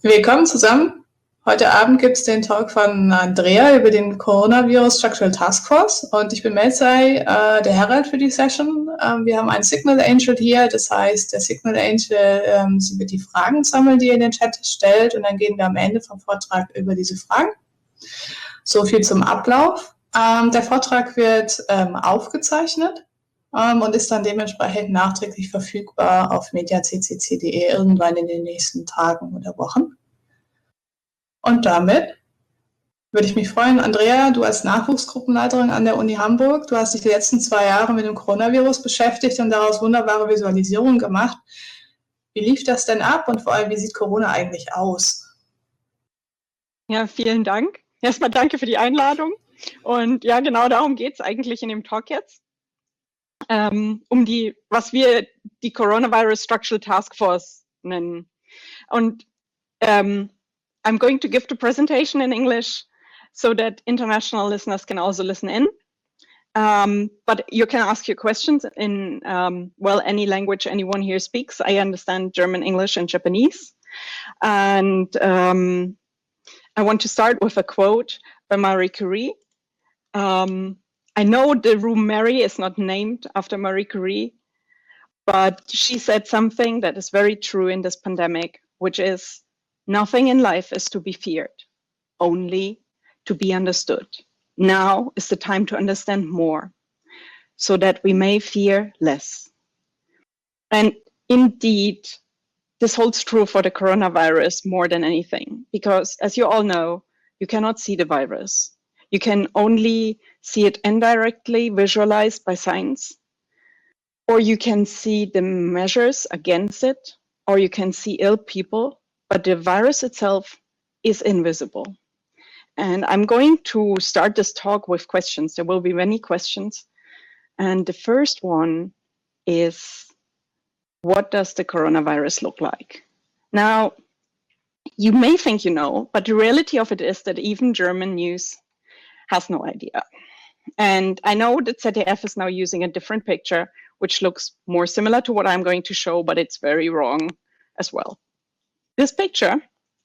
Willkommen zusammen. Heute Abend gibt es den Talk von Andrea über den Coronavirus Structural Task Force und ich bin Melzai, der Herald für die Session. Wir haben einen Signal Angel hier, das heißt, der Signal Angel, sie wird die Fragen sammeln, die ihr in den Chat stellt, und dann gehen wir am Ende vom Vortrag über diese Fragen. So viel zum Ablauf. Der Vortrag wird aufgezeichnet und ist dann dementsprechend nachträglich verfügbar auf mediaccc.de irgendwann in den nächsten Tagen oder Wochen. Und damit würde ich mich freuen, Andrea, du als Nachwuchsgruppenleiterin an der Uni Hamburg, du hast dich die letzten 2 Jahre mit dem Coronavirus beschäftigt und daraus wunderbare Visualisierungen gemacht. Wie lief das denn ab und vor allem, wie sieht Corona eigentlich aus? Ja, vielen Dank. Erstmal danke für die Einladung. Und ja, genau darum geht es eigentlich in dem Talk jetzt. Was wir die Coronavirus Structural Task Force nennen. Und I'm going to give the presentation in English so that international listeners can also listen in. But you can ask your questions in, any language anyone here speaks. I understand German, English, and Japanese. And I want to start with a quote by Marie Curie. I know the room Mary is not named after Marie Curie, but she said something that is very true in this pandemic, which is, nothing in life is to be feared, only to be understood. Now is the time to understand more, so that we may fear less. And indeed, this holds true for the coronavirus more than anything, because as you all know, you cannot see the virus. You can only see it indirectly visualized by science, or you can see the measures against it, or you can see ill people, but the virus itself is invisible. And I'm going to start this talk with questions. There will be many questions. And the first one is, what does the coronavirus look like? Now, you may think you know, but the reality of it is that even German news has no idea. And I know that ZDF is now using a different picture, which looks more similar to what I'm going to show, but it's very wrong as well. This picture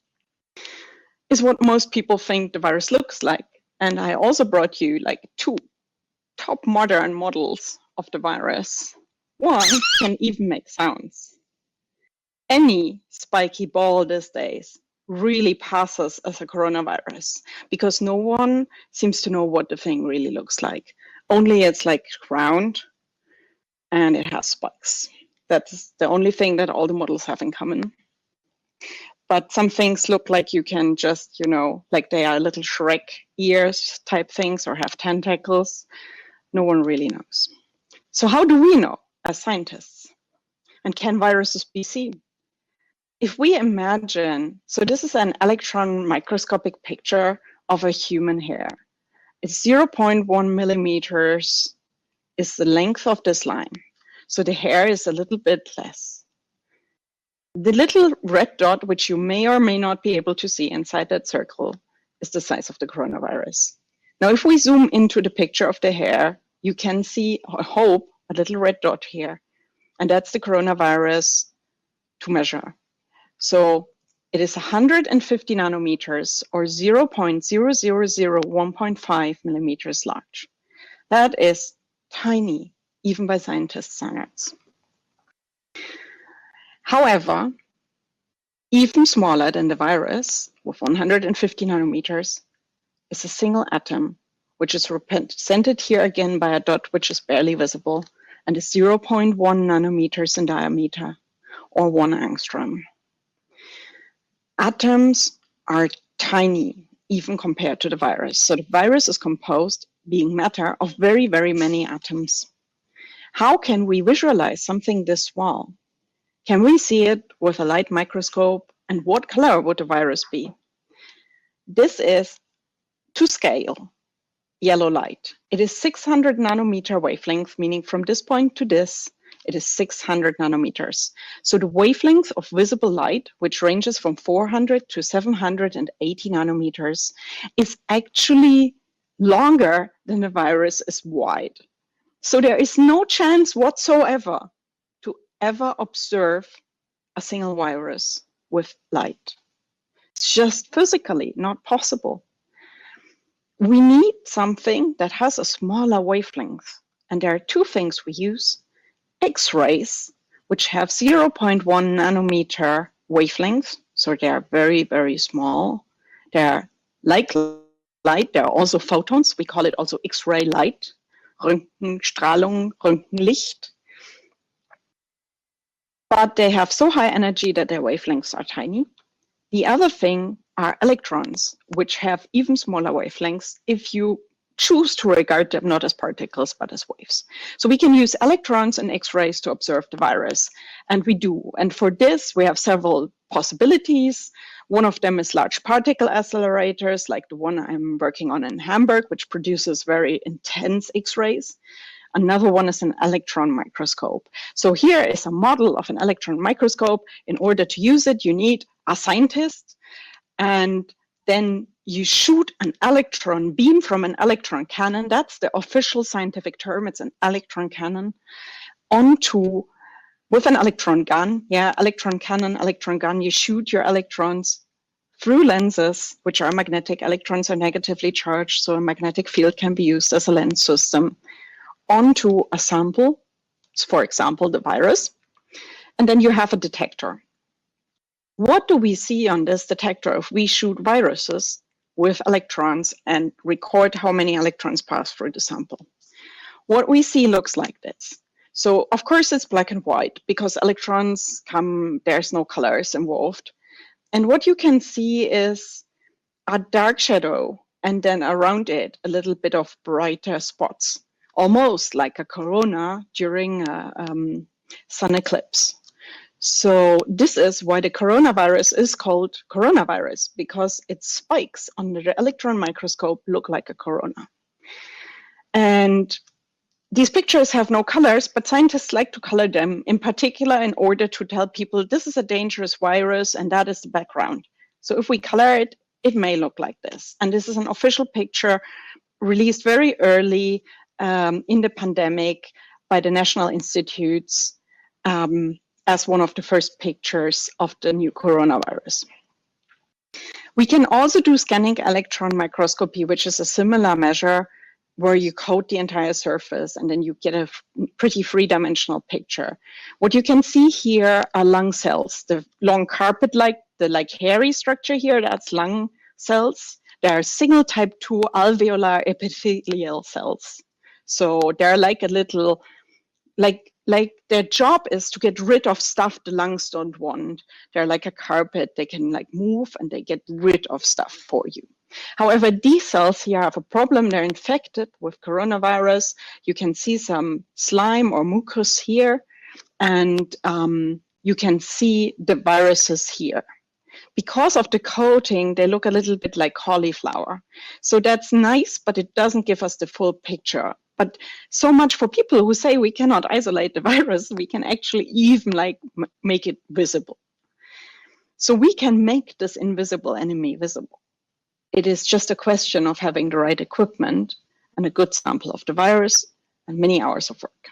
is what most people think the virus looks like. And I also brought you like 2 top modern models of the virus. One can even make sounds. Any spiky ball these days really passes as a coronavirus because no one seems to know what the thing really looks like. Only it's like round and it has spikes. That's the only thing that all the models have in common. But some things look like you can just, like they are little Shrek ears type things or have tentacles. No one really knows. So how do we know as scientists? And can viruses be seen? If we imagine, so this is an electron microscopic picture of a human hair. It's 0.1 millimeters is the length of this line. So the hair is a little bit less. The little red dot, which you may or may not be able to see inside that circle, is the size of the coronavirus. Now, if we zoom into the picture of the hair, you can see, I hope, a little red dot here. And that's the coronavirus to measure. So it is 150 nanometers or 0.0001.5 millimeters large. That is tiny, even by scientists' standards. However, even smaller than the virus, with 150 nanometers, is a single atom, which is represented here again by a dot which is barely visible and is 0.1 nanometers in diameter, or 1 angstrom. Atoms are tiny, even compared to the virus. So the virus is composed, being matter, of very, very many atoms. How can we visualize something this small? Can we see it with a light microscope? And what color would the virus be? This is to scale yellow light. It is 600 nanometer wavelength, meaning from this point to this, it is 600 nanometers. So the wavelength of visible light, which ranges from 400 to 780 nanometers, is actually longer than the virus is wide. So there is no chance whatsoever to ever observe a single virus with light. It's just physically not possible. We need something that has a smaller wavelength. And there are two things we use. X-rays, which have 0.1 nanometer wavelength. So they are very, very small. They're like light. There are also photons. We call it also X-ray light, Röntgenstrahlung, Röntgenlicht. But they have so high energy that their wavelengths are tiny. The other thing are electrons, which have even smaller wavelengths if you choose to regard them not as particles, but as waves. So we can use electrons and X-rays to observe the virus, and we do. And for this, we have several possibilities. One of them is large particle accelerators, like the one I'm working on in Hamburg, which produces very intense X-rays. Another one is an electron microscope. So here is a model of an electron microscope. In order to use it, you need a scientist, and then you shoot an electron beam from an electron cannon. That's the official scientific term. It's an electron cannon with an electron gun. Yeah, electron cannon, electron gun. You shoot your electrons through lenses, which are magnetic. Electrons are negatively charged, so a magnetic field can be used as a lens system onto a sample, for example, the virus. And then you have a detector. What do we see on this detector if we shoot viruses with electrons and record how many electrons pass through the sample? What we see looks like this. So of course it's black and white because electrons there's no colors involved. And what you can see is a dark shadow and then around it a little bit of brighter spots, almost like a corona during a sun eclipse. So this is why the coronavirus is called coronavirus, because its spikes under the electron microscope look like a corona. And these pictures have no colors, but scientists like to color them, in particular in order to tell people this is a dangerous virus and that is the background. So if we color it, it may look like this. And this is an official picture released very early in the pandemic by the National Institutes as one of the first pictures of the new coronavirus. We can also do scanning electron microscopy, which is a similar measure where you coat the entire surface and then you get a pretty three-dimensional picture. What you can see here are lung cells, the long carpet-like, the hairy structure here, that's lung cells. There are signal type 2 alveolar epithelial cells. So they're like a little, like their job is to get rid of stuff the lungs don't want. They're like a carpet. They can like move and they get rid of stuff for you. However, these cells here have a problem. They're infected with coronavirus. You can see some slime or mucus here, and you can see the viruses here. Because of the coating, they look a little bit like cauliflower. So that's nice, but it doesn't give us the full picture. But so much for people who say we cannot isolate the virus, we can actually even like make it visible. So we can make this invisible enemy visible. It is just a question of having the right equipment and a good sample of the virus and many hours of work.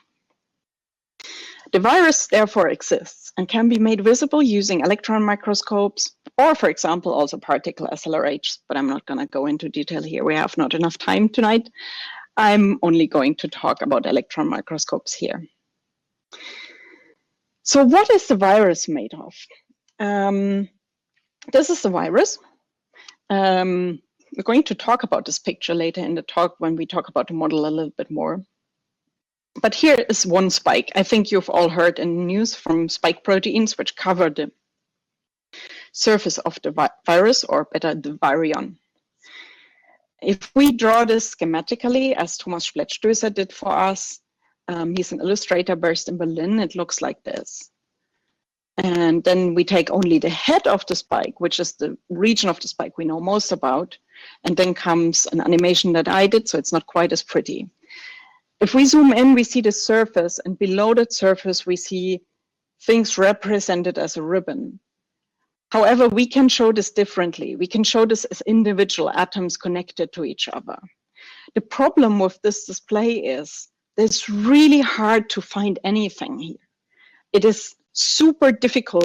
The virus therefore exists and can be made visible using electron microscopes or, for example, also particle accelerators, but I'm not going to go into detail here. We have not enough time tonight. I'm only going to talk about electron microscopes here. So what is the virus made of? This is the virus. We're going to talk about this picture later in the talk when we talk about the model a little bit more. But here is one spike. I think you've all heard in the news from spike proteins, which cover the surface of the virus, or better, the virion. If we draw this schematically, as Thomas Splettstößer did for us, he's an illustrator based in Berlin, it looks like this. And then we take only the head of the spike, which is the region of the spike we know most about, and then comes an animation that I did, so it's not quite as pretty. If we zoom in, we see the surface, and below that surface, we see things represented as a ribbon. However, we can show this differently. We can show this as individual atoms connected to each other. The problem with this display is it's really hard to find anything here. It is super difficult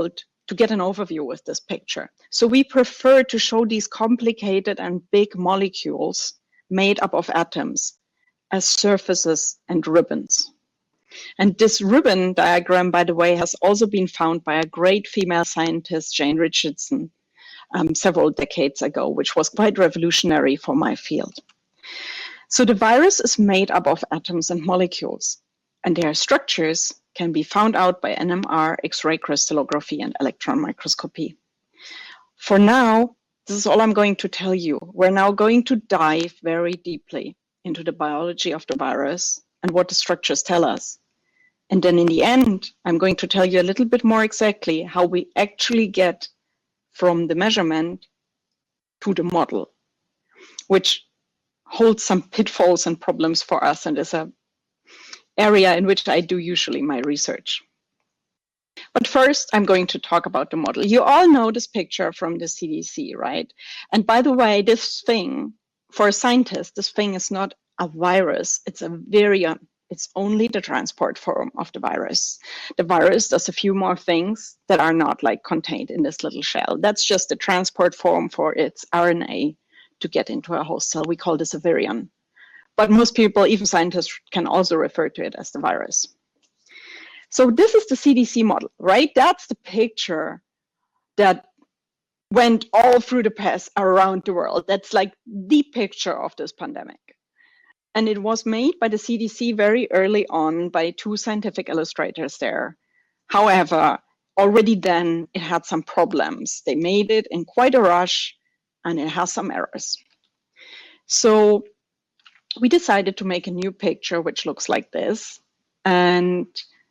to get an overview with this picture. So we prefer to show these complicated and big molecules made up of atoms as surfaces and ribbons. And this ribbon diagram, by the way, has also been found by a great female scientist, Jane Richardson, several decades ago, which was quite revolutionary for my field. So the virus is made up of atoms and molecules, and their structures can be found out by NMR, X-ray crystallography, and electron microscopy. For now, this is all I'm going to tell you. We're now going to dive very deeply into the biology of the virus and what the structures tell us. And then in the end, I'm going to tell you a little bit more exactly how we actually get from the measurement to the model, which holds some pitfalls and problems for us and is an area in which I do usually my research. But first, I'm going to talk about the model. You all know this picture from the CDC, right? And by the way, this thing, for a scientist, this thing is not a virus. It's a virion. It's only the transport form of the virus. The virus does a few more things that are not like contained in this little shell. That's just the transport form for its RNA to get into a host cell. We call this a virion. But most people, even scientists, can also refer to it as the virus. So this is the CDC model, right? That's the picture that went all through the press around the world. That's like the picture of this pandemic. And it was made by the CDC very early on by two scientific illustrators there. However, already then it had some problems. They made it in quite a rush and it has some errors. So we decided to make a new picture which looks like this. And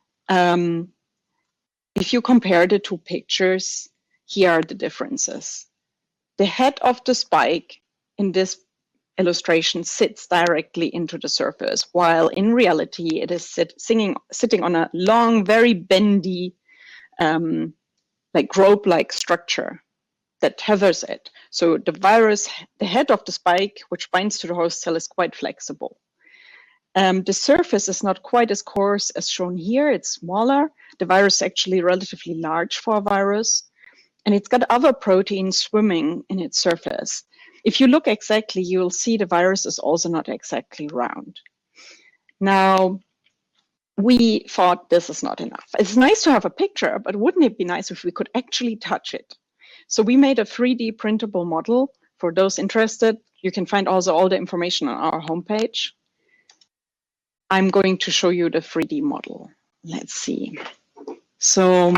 if you compare the two pictures, here are the differences. The head of the spike in this illustration sits directly into the surface, while in reality it is sitting on a long, very bendy, like rope-like structure that tethers it. So the virus, the head of the spike, which binds to the host cell, is quite flexible. The surface is not quite as coarse as shown here. It's smaller. The virus is actually relatively large for a virus, and it's got other proteins swimming in its surface. If you look exactly, you'll see the virus is also not exactly round. Now, we thought this is not enough. It's nice to have a picture, but wouldn't it be nice if we could actually touch it? So we made a 3D printable model. For those interested, you can find also all the information on our homepage. I'm going to show you the 3D model. Let's see. So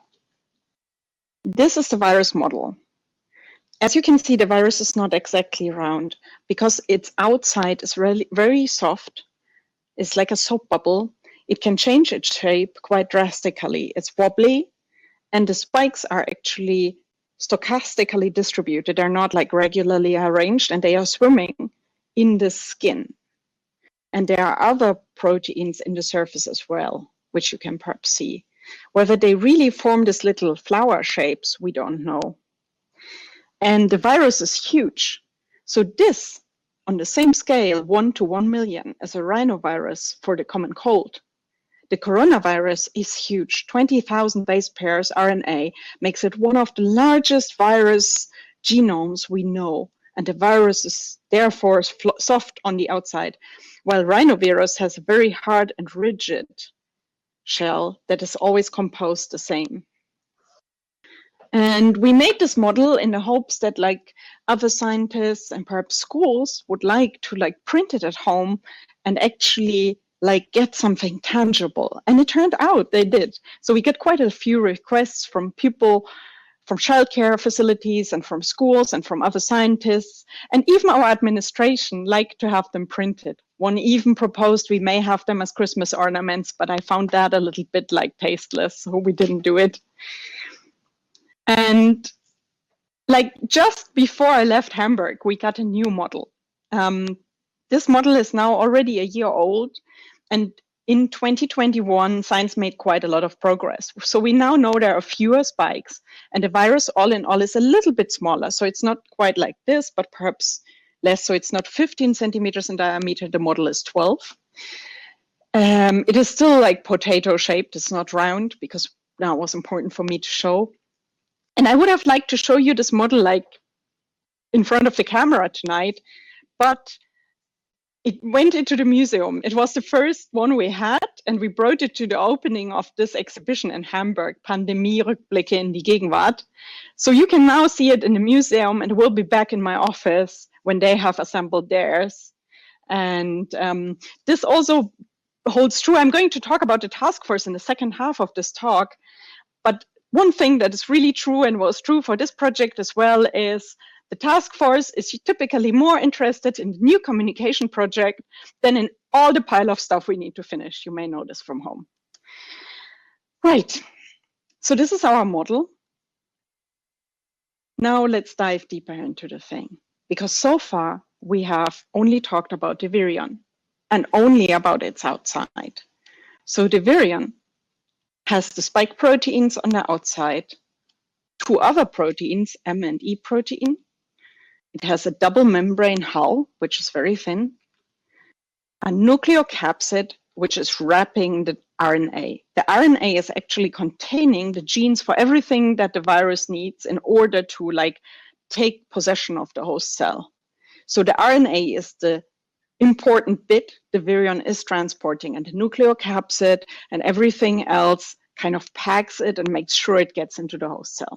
this is the virus model. As you can see, the virus is not exactly round because its outside is really very soft. It's like a soap bubble. It can change its shape quite drastically. It's wobbly, and the spikes are actually stochastically distributed. They're not like regularly arranged, and they are swimming in the skin. And there are other proteins in the surface as well, which you can perhaps see. Whether they really form these little flower shapes, we don't know. And the virus is huge. So this, on the same scale, 1 to 1 million, as a rhinovirus for the common cold. The coronavirus is huge. 20,000 base pairs RNA makes it one of the largest virus genomes we know. And the virus is therefore soft on the outside, while rhinovirus has a very hard and rigid shell that is always composed the same. And we made this model in the hopes that like other scientists and perhaps schools would like to like print it at home and actually like get something tangible. And it turned out they did. So we get quite a few requests from people from childcare facilities and from schools and from other scientists. And even our administration like to have them printed. One even proposed we may have them as Christmas ornaments, but I found that a little bit like tasteless, so we didn't do it. And like just before I left Hamburg, we got a new model. This model is now already a year old, and in 2021, science made quite a lot of progress. So we now know there are fewer spikes, and the virus all in all is a little bit smaller. So it's not quite like this, but perhaps less. So it's not 15 centimeters in diameter, the model is 12. It is still like potato shaped, it's not round, because that was important for me to show. And I would have liked to show you this model like in front of the camera tonight, but it went into the museum. It was the first one we had, and we brought it to the opening of this exhibition in Hamburg, Pandemie-Rückblicke in die Gegenwart. So you can now see it in the museum, and it will be back in my office when they have assembled theirs. And this also holds true. I'm going to talk about the task force in the second half of this talk, but one thing that is really true and was true for this project as well is the task force is typically more interested in the new communication project than in all the pile of stuff we need to finish. You may know this from home. Right, so this is our model. Now let's dive deeper into the thing, because so far we have only talked about the virion and only about its outside. So the virion has the spike proteins on the outside, two other proteins, M and E protein. It has a double membrane hull, which is very thin, a nucleocapsid, which is wrapping the RNA. The RNA is actually containing the genes for everything that the virus needs in order to take possession of the host cell. So the RNA is the important bit the virion is transporting, and the nucleocapsid and everything else kind of packs it and makes sure it gets into the host cell.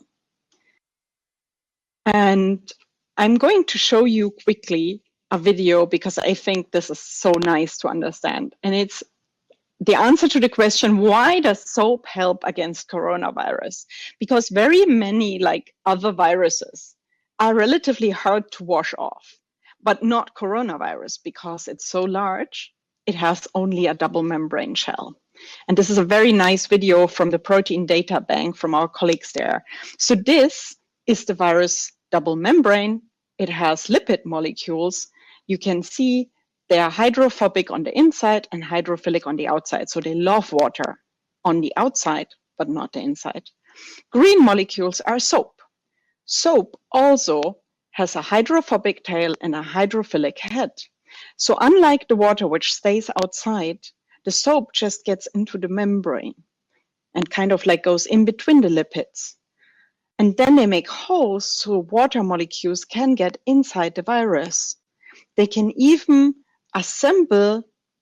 And I'm going to show you quickly a video because I think this is so nice to understand. And it's the answer to the question, why does soap help against coronavirus? Because very many other viruses are relatively hard to wash off, but not coronavirus because it's so large, it has only a double membrane shell. And this is a very nice video from the Protein Data Bank from our colleagues there. So this is the virus double membrane. It has lipid molecules. You can see they are hydrophobic on the inside and hydrophilic on the outside. So they love water on the outside, but not the inside. Green molecules are soap. Soap also has a hydrophobic tail and a hydrophilic head. So unlike the water, which stays outside, the soap just gets into the membrane and kind of goes in between the lipids. And then they make holes so water molecules can get inside the virus. They can even assemble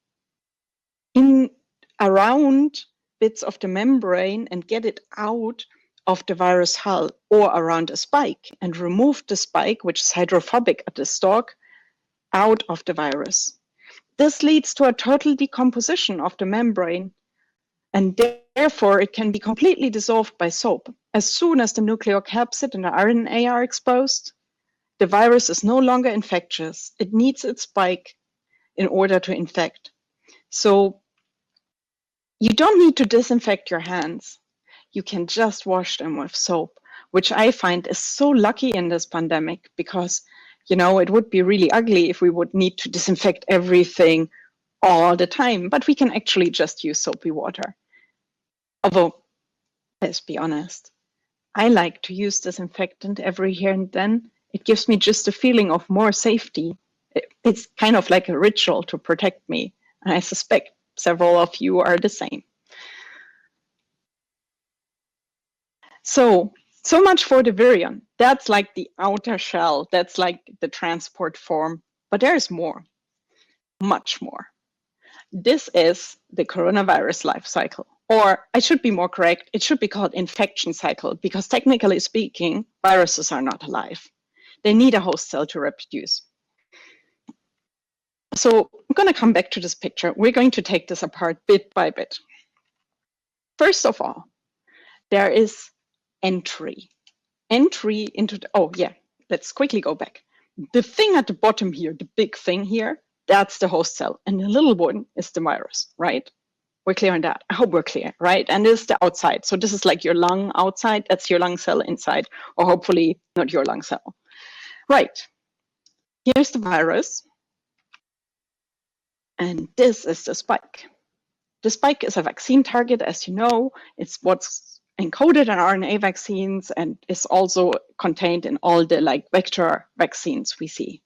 in around bits of the membrane and get it out of the virus hull or around a spike and remove the spike, which is hydrophobic at the stalk, out of the virus. This leads to a total decomposition of the membrane, and therefore it can be completely dissolved by soap. As soon as the nucleocapsid and the RNA are exposed, the virus is no longer infectious. It needs its spike in order to infect. So you don't need to disinfect your hands. You can just wash them with soap, which I find is so lucky in this pandemic because, it would be really ugly if we would need to disinfect everything all the time, but we can actually just use soapy water. Although, let's be honest, I like to use disinfectant every here and then. It gives me just a feeling of more safety. It's kind of like a ritual to protect me. And I suspect several of you are the same. So much for the virion. That's like the outer shell. That's like the transport form. But there's more, much more. This is the coronavirus life cycle. Or I should be more correct, it should be called infection cycle, because technically speaking, viruses are not alive. They need a host cell to reproduce. So I'm going to come back to this picture. We're going to take this apart bit by bit. First of all, there is entry. Entry into the, oh yeah, let's quickly go back. The thing at the bottom here, the big thing here, that's the host cell. And the little one is the virus, right? We're clear on that. I hope we're clear, right? And this is the outside. So this is like your lung outside. That's your lung cell inside, or hopefully not your lung cell. Right. Here's the virus. And this is the spike. The spike is a vaccine target, as you know. It's what's encoded in RNA vaccines and is also contained in all the vector vaccines we see.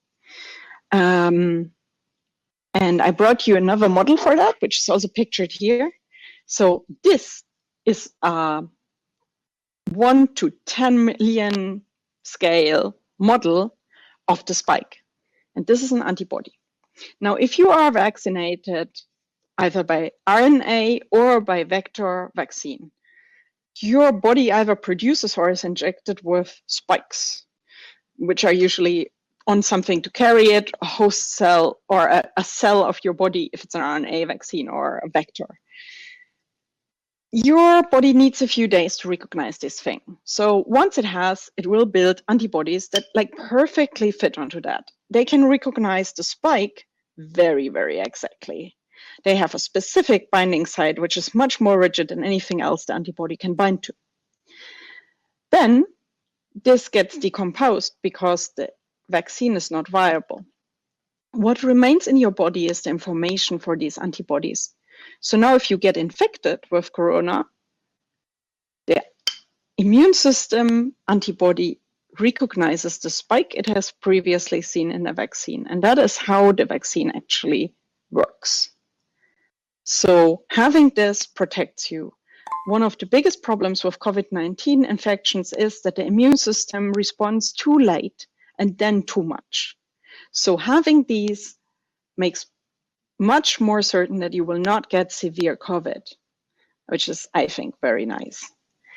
And I brought you another model for that, which is also pictured here. So this is a 1 to 10 million scale model of the spike. And this is an antibody. Now, if you are vaccinated either by RNA or by vector vaccine, your body either produces or is injected with spikes, which are usually on something to carry it, a host cell or a cell of your body if it's an RNA vaccine or a vector. Your body needs a few days to recognize this thing. So once it has, it will build antibodies that like perfectly fit onto that. They can recognize the spike very, very exactly. They have a specific binding site, which is much more rigid than anything else the antibody can bind to. Then this gets decomposed because the vaccine is not viable. What remains in your body is the information for these antibodies. So now if you get infected with corona, the immune system antibody recognizes the spike it has previously seen in the vaccine. And that is how the vaccine actually works. So having this protects you. One of the biggest problems with COVID-19 infections is that the immune system responds too late and then too much. So having these makes much more certain that you will not get severe COVID, which is, I think, very nice.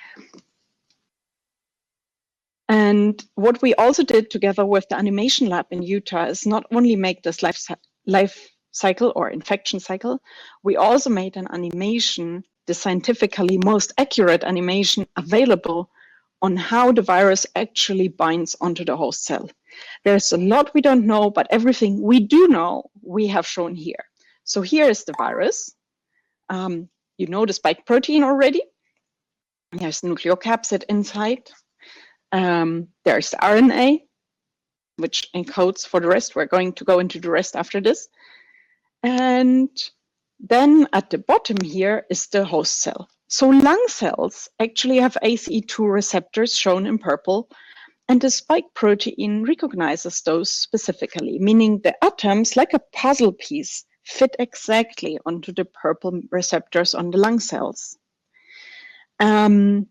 And what we also did together with the animation lab in Utah is not only make this life cycle or infection cycle, we also made an animation, the scientifically most accurate animation available on how the virus actually binds onto the host cell. There's a lot we don't know, but everything we do know, we have shown here. So here is the virus. You know the spike protein already. There's nucleocapsid inside. There's the RNA, which encodes for the rest. We're going to go into the rest after this. And then at the bottom here is the host cell. So lung cells actually have ACE2 receptors shown in purple, and the spike protein recognizes those specifically, meaning the atoms, like a puzzle piece, fit exactly onto the purple receptors on the lung cells. The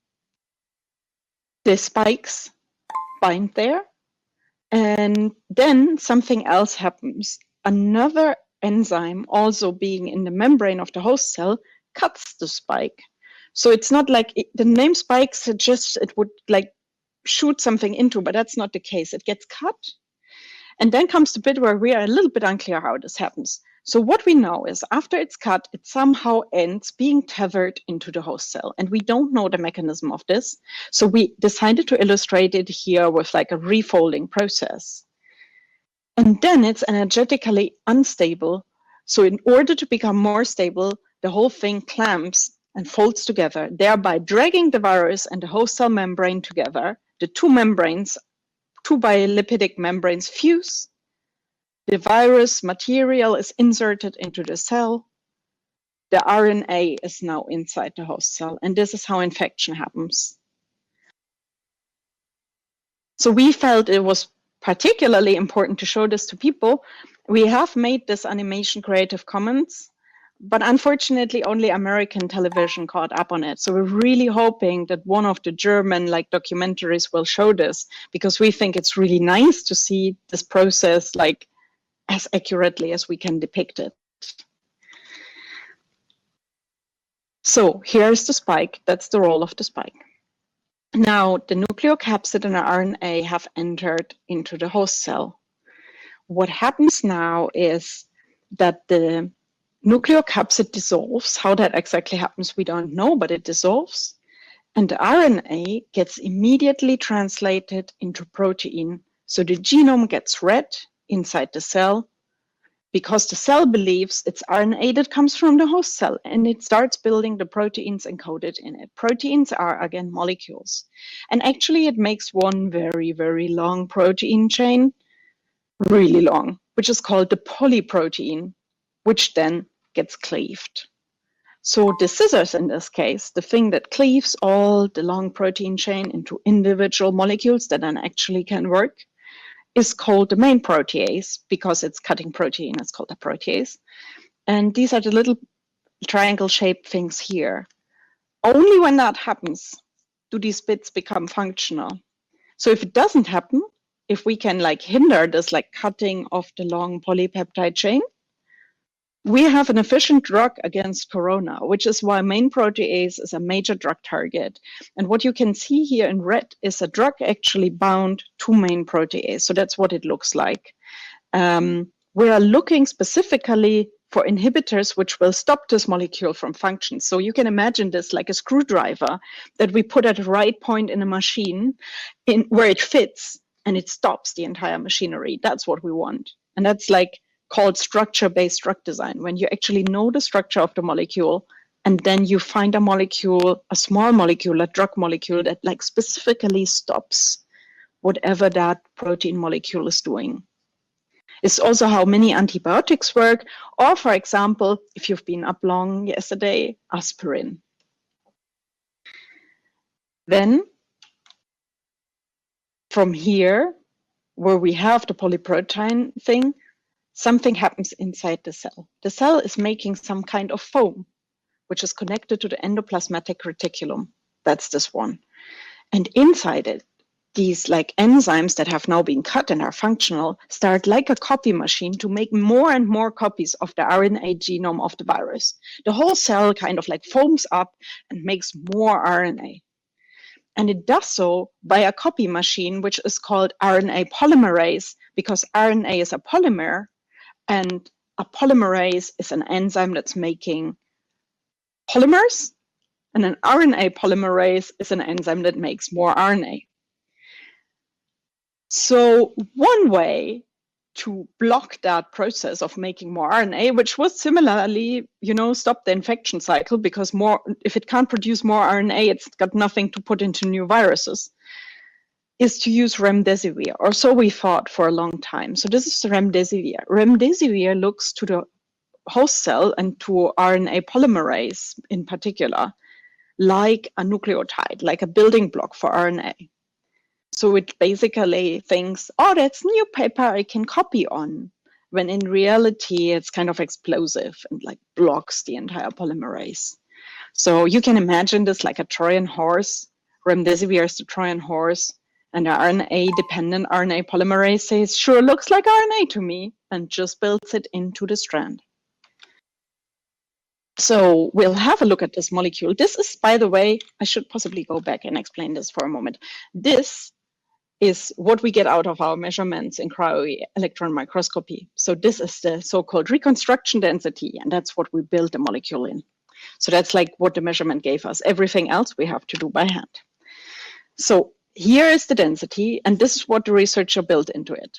spikes bind there, and then something else happens. Another enzyme, also being in the membrane of the host cell, cuts the spike. So it's not like the name spike suggests it would like shoot something into, but that's not the case. It gets cut. And then comes the bit where we are a little bit unclear how this happens. So what we know is after it's cut, it somehow ends being tethered into the host cell. And we don't know the mechanism of this. So we decided to illustrate it here with like a refolding process. And then it's energetically unstable. So in order to become more stable, the whole thing clamps and folds together, thereby dragging the virus and the host cell membrane together. The two membranes, two bilipidic membranes fuse. The virus material is inserted into the cell. The RNA is now inside the host cell, and this is how infection happens. So we felt it was particularly important to show this to people. We have made this animation Creative Commons, but unfortunately only American television caught up on it. So we're really hoping that one of the German documentaries will show this, because we think it's really nice to see this process as accurately as we can depict it. So here's the spike. That's the role of the spike. Now the nucleocapsid and the RNA have entered into the host cell. What happens now is that the nucleocapsid dissolves. How that exactly happens, we don't know, but it dissolves. And the RNA gets immediately translated into protein. So the genome gets read inside the cell because the cell believes it's RNA that comes from the host cell, and it starts building the proteins encoded in it. Proteins are, again, molecules. And actually it makes one very, very long protein chain, really long, which is called the polyprotein, which then gets cleaved. So the scissors in this case, the thing that cleaves all the long protein chain into individual molecules that then actually can work, is called the main protease, because it's cutting protein. It's called a protease. And these are the little triangle-shaped things here. Only when that happens do these bits become functional. So if it doesn't happen, if we can like hinder this like cutting of the long polypeptide chain, we have an efficient drug against corona, which is why main protease is a major drug target. And what you can see here in red is a drug actually bound to main protease. So that's what it looks like. We are looking specifically for inhibitors which will stop this molecule from function. So you can imagine this like a screwdriver that we put at the right point in a machine where it fits and it stops the entire machinery. That's what we want. And that's like called structure-based drug design, when you actually know the structure of the molecule and then you find a molecule, a small molecule, a drug molecule that like specifically stops whatever that protein molecule is doing. It's also how many antibiotics work, or for example, if you've been up long yesterday, aspirin. Then from here, where we have the polyprotein thing, something happens inside the cell. The cell is making some kind of foam, which is connected to the endoplasmatic reticulum. That's this one. And inside it, these like enzymes that have now been cut and are functional start like a copy machine to make more and more copies of the RNA genome of the virus. The whole cell kind of like foams up and makes more RNA. And it does so by a copy machine, which is called RNA polymerase, because RNA is a polymer and a polymerase is an enzyme that's making polymers, and an RNA polymerase is an enzyme that makes more RNA. So one way to block that process of making more RNA, which was similarly, stop the infection cycle, because if it can't produce more RNA, it's got nothing to put into new viruses, is to use remdesivir, or so we thought for a long time. So this is remdesivir. Remdesivir looks to the host cell and to RNA polymerase in particular, like a nucleotide, like a building block for RNA. So it basically thinks, oh, that's new paper I can copy on, when in reality it's kind of explosive and like blocks the entire polymerase. So you can imagine this like a Trojan horse. Remdesivir is the Trojan horse, and the RNA-dependent RNA polymerase says, sure, looks like RNA to me, and just builds it into the strand. So we'll have a look at this molecule. This is, by the way, I should possibly go back and explain this for a moment. This is what we get out of our measurements in cryo-electron microscopy. So this is the so-called reconstruction density, and that's what we build the molecule in. So that's like what the measurement gave us. Everything else we have to do by hand. So here is the density, and this is what the researcher built into it.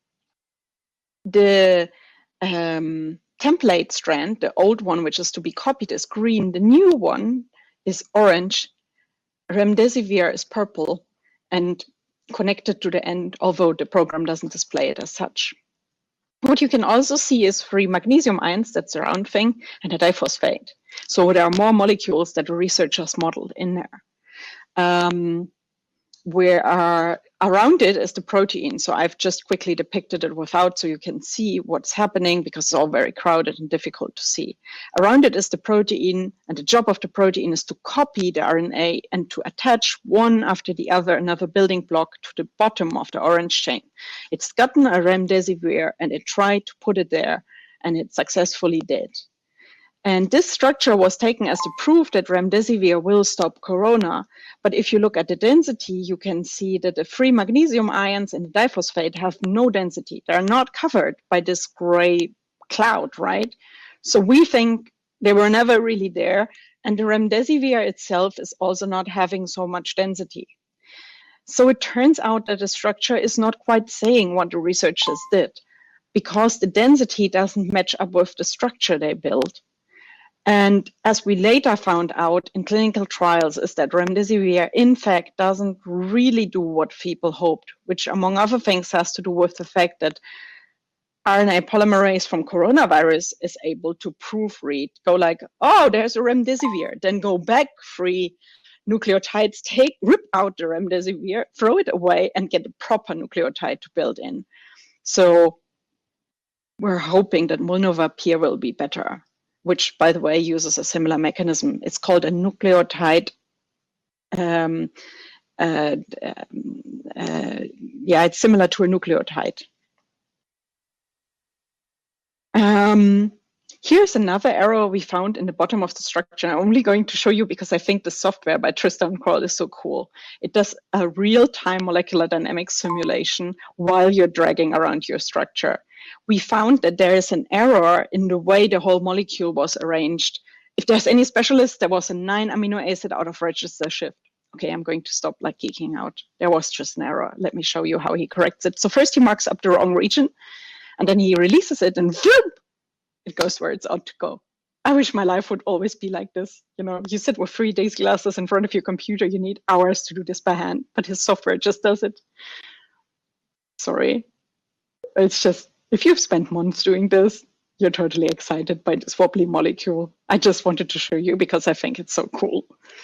The template strand, the old one, which is to be copied, is green. The new one is orange. Remdesivir is purple and connected to the end, although the program doesn't display it as such. What you can also see is 3 magnesium ions, that's the round thing, and a diphosphate. So there are more molecules that the researchers modeled in there. Where around it is the protein. So I've just quickly depicted it without, so you can see what's happening, because it's all very crowded and difficult to see. Around it is the protein, and the job of the protein is to copy the RNA and to attach one after the other, another building block to the bottom of the orange chain. It's gotten a remdesivir and it tried to put it there, and it successfully did. And this structure was taken as the proof that remdesivir will stop corona. But if you look at the density, you can see that the 3 magnesium ions in the diphosphate have no density. They're not covered by this gray cloud, right? So we think they were never really there. And the remdesivir itself is also not having so much density. So it turns out that the structure is not quite saying what the researchers did, because the density doesn't match up with the structure they built. And as we later found out in clinical trials, is that remdesivir, in fact, doesn't really do what people hoped, which among other things has to do with the fact that RNA polymerase from coronavirus is able to proofread, go like, oh, there's a remdesivir, then go back 3 nucleotides, rip out the remdesivir, throw it away, and get a proper nucleotide to build in. So we're hoping that molnupiravir will be better, which, by the way, uses a similar mechanism. It's called a nucleotide it's similar to a nucleotide. Here's another error we found in the bottom of the structure. I'm only going to show you because I think the software by Tristan Kroll is so cool. It does a real-time molecular dynamics simulation while you're dragging around your structure. We found that there is an error in the way the whole molecule was arranged. If there's any specialist, there was a 9 amino acid out of register shift. Okay, I'm going to stop like geeking out. There was just an error. Let me show you how he corrects it. So first he marks up the wrong region, and then he releases it, and whoop, it goes where it's ought to go. I wish my life would always be like this. You know, you sit with 3D glasses in front of your computer, you need hours to do this by hand, but his software just does it. Sorry. It's just, if you've spent months doing this, you're totally excited by this wobbly molecule. I just wanted to show you because I think it's so cool.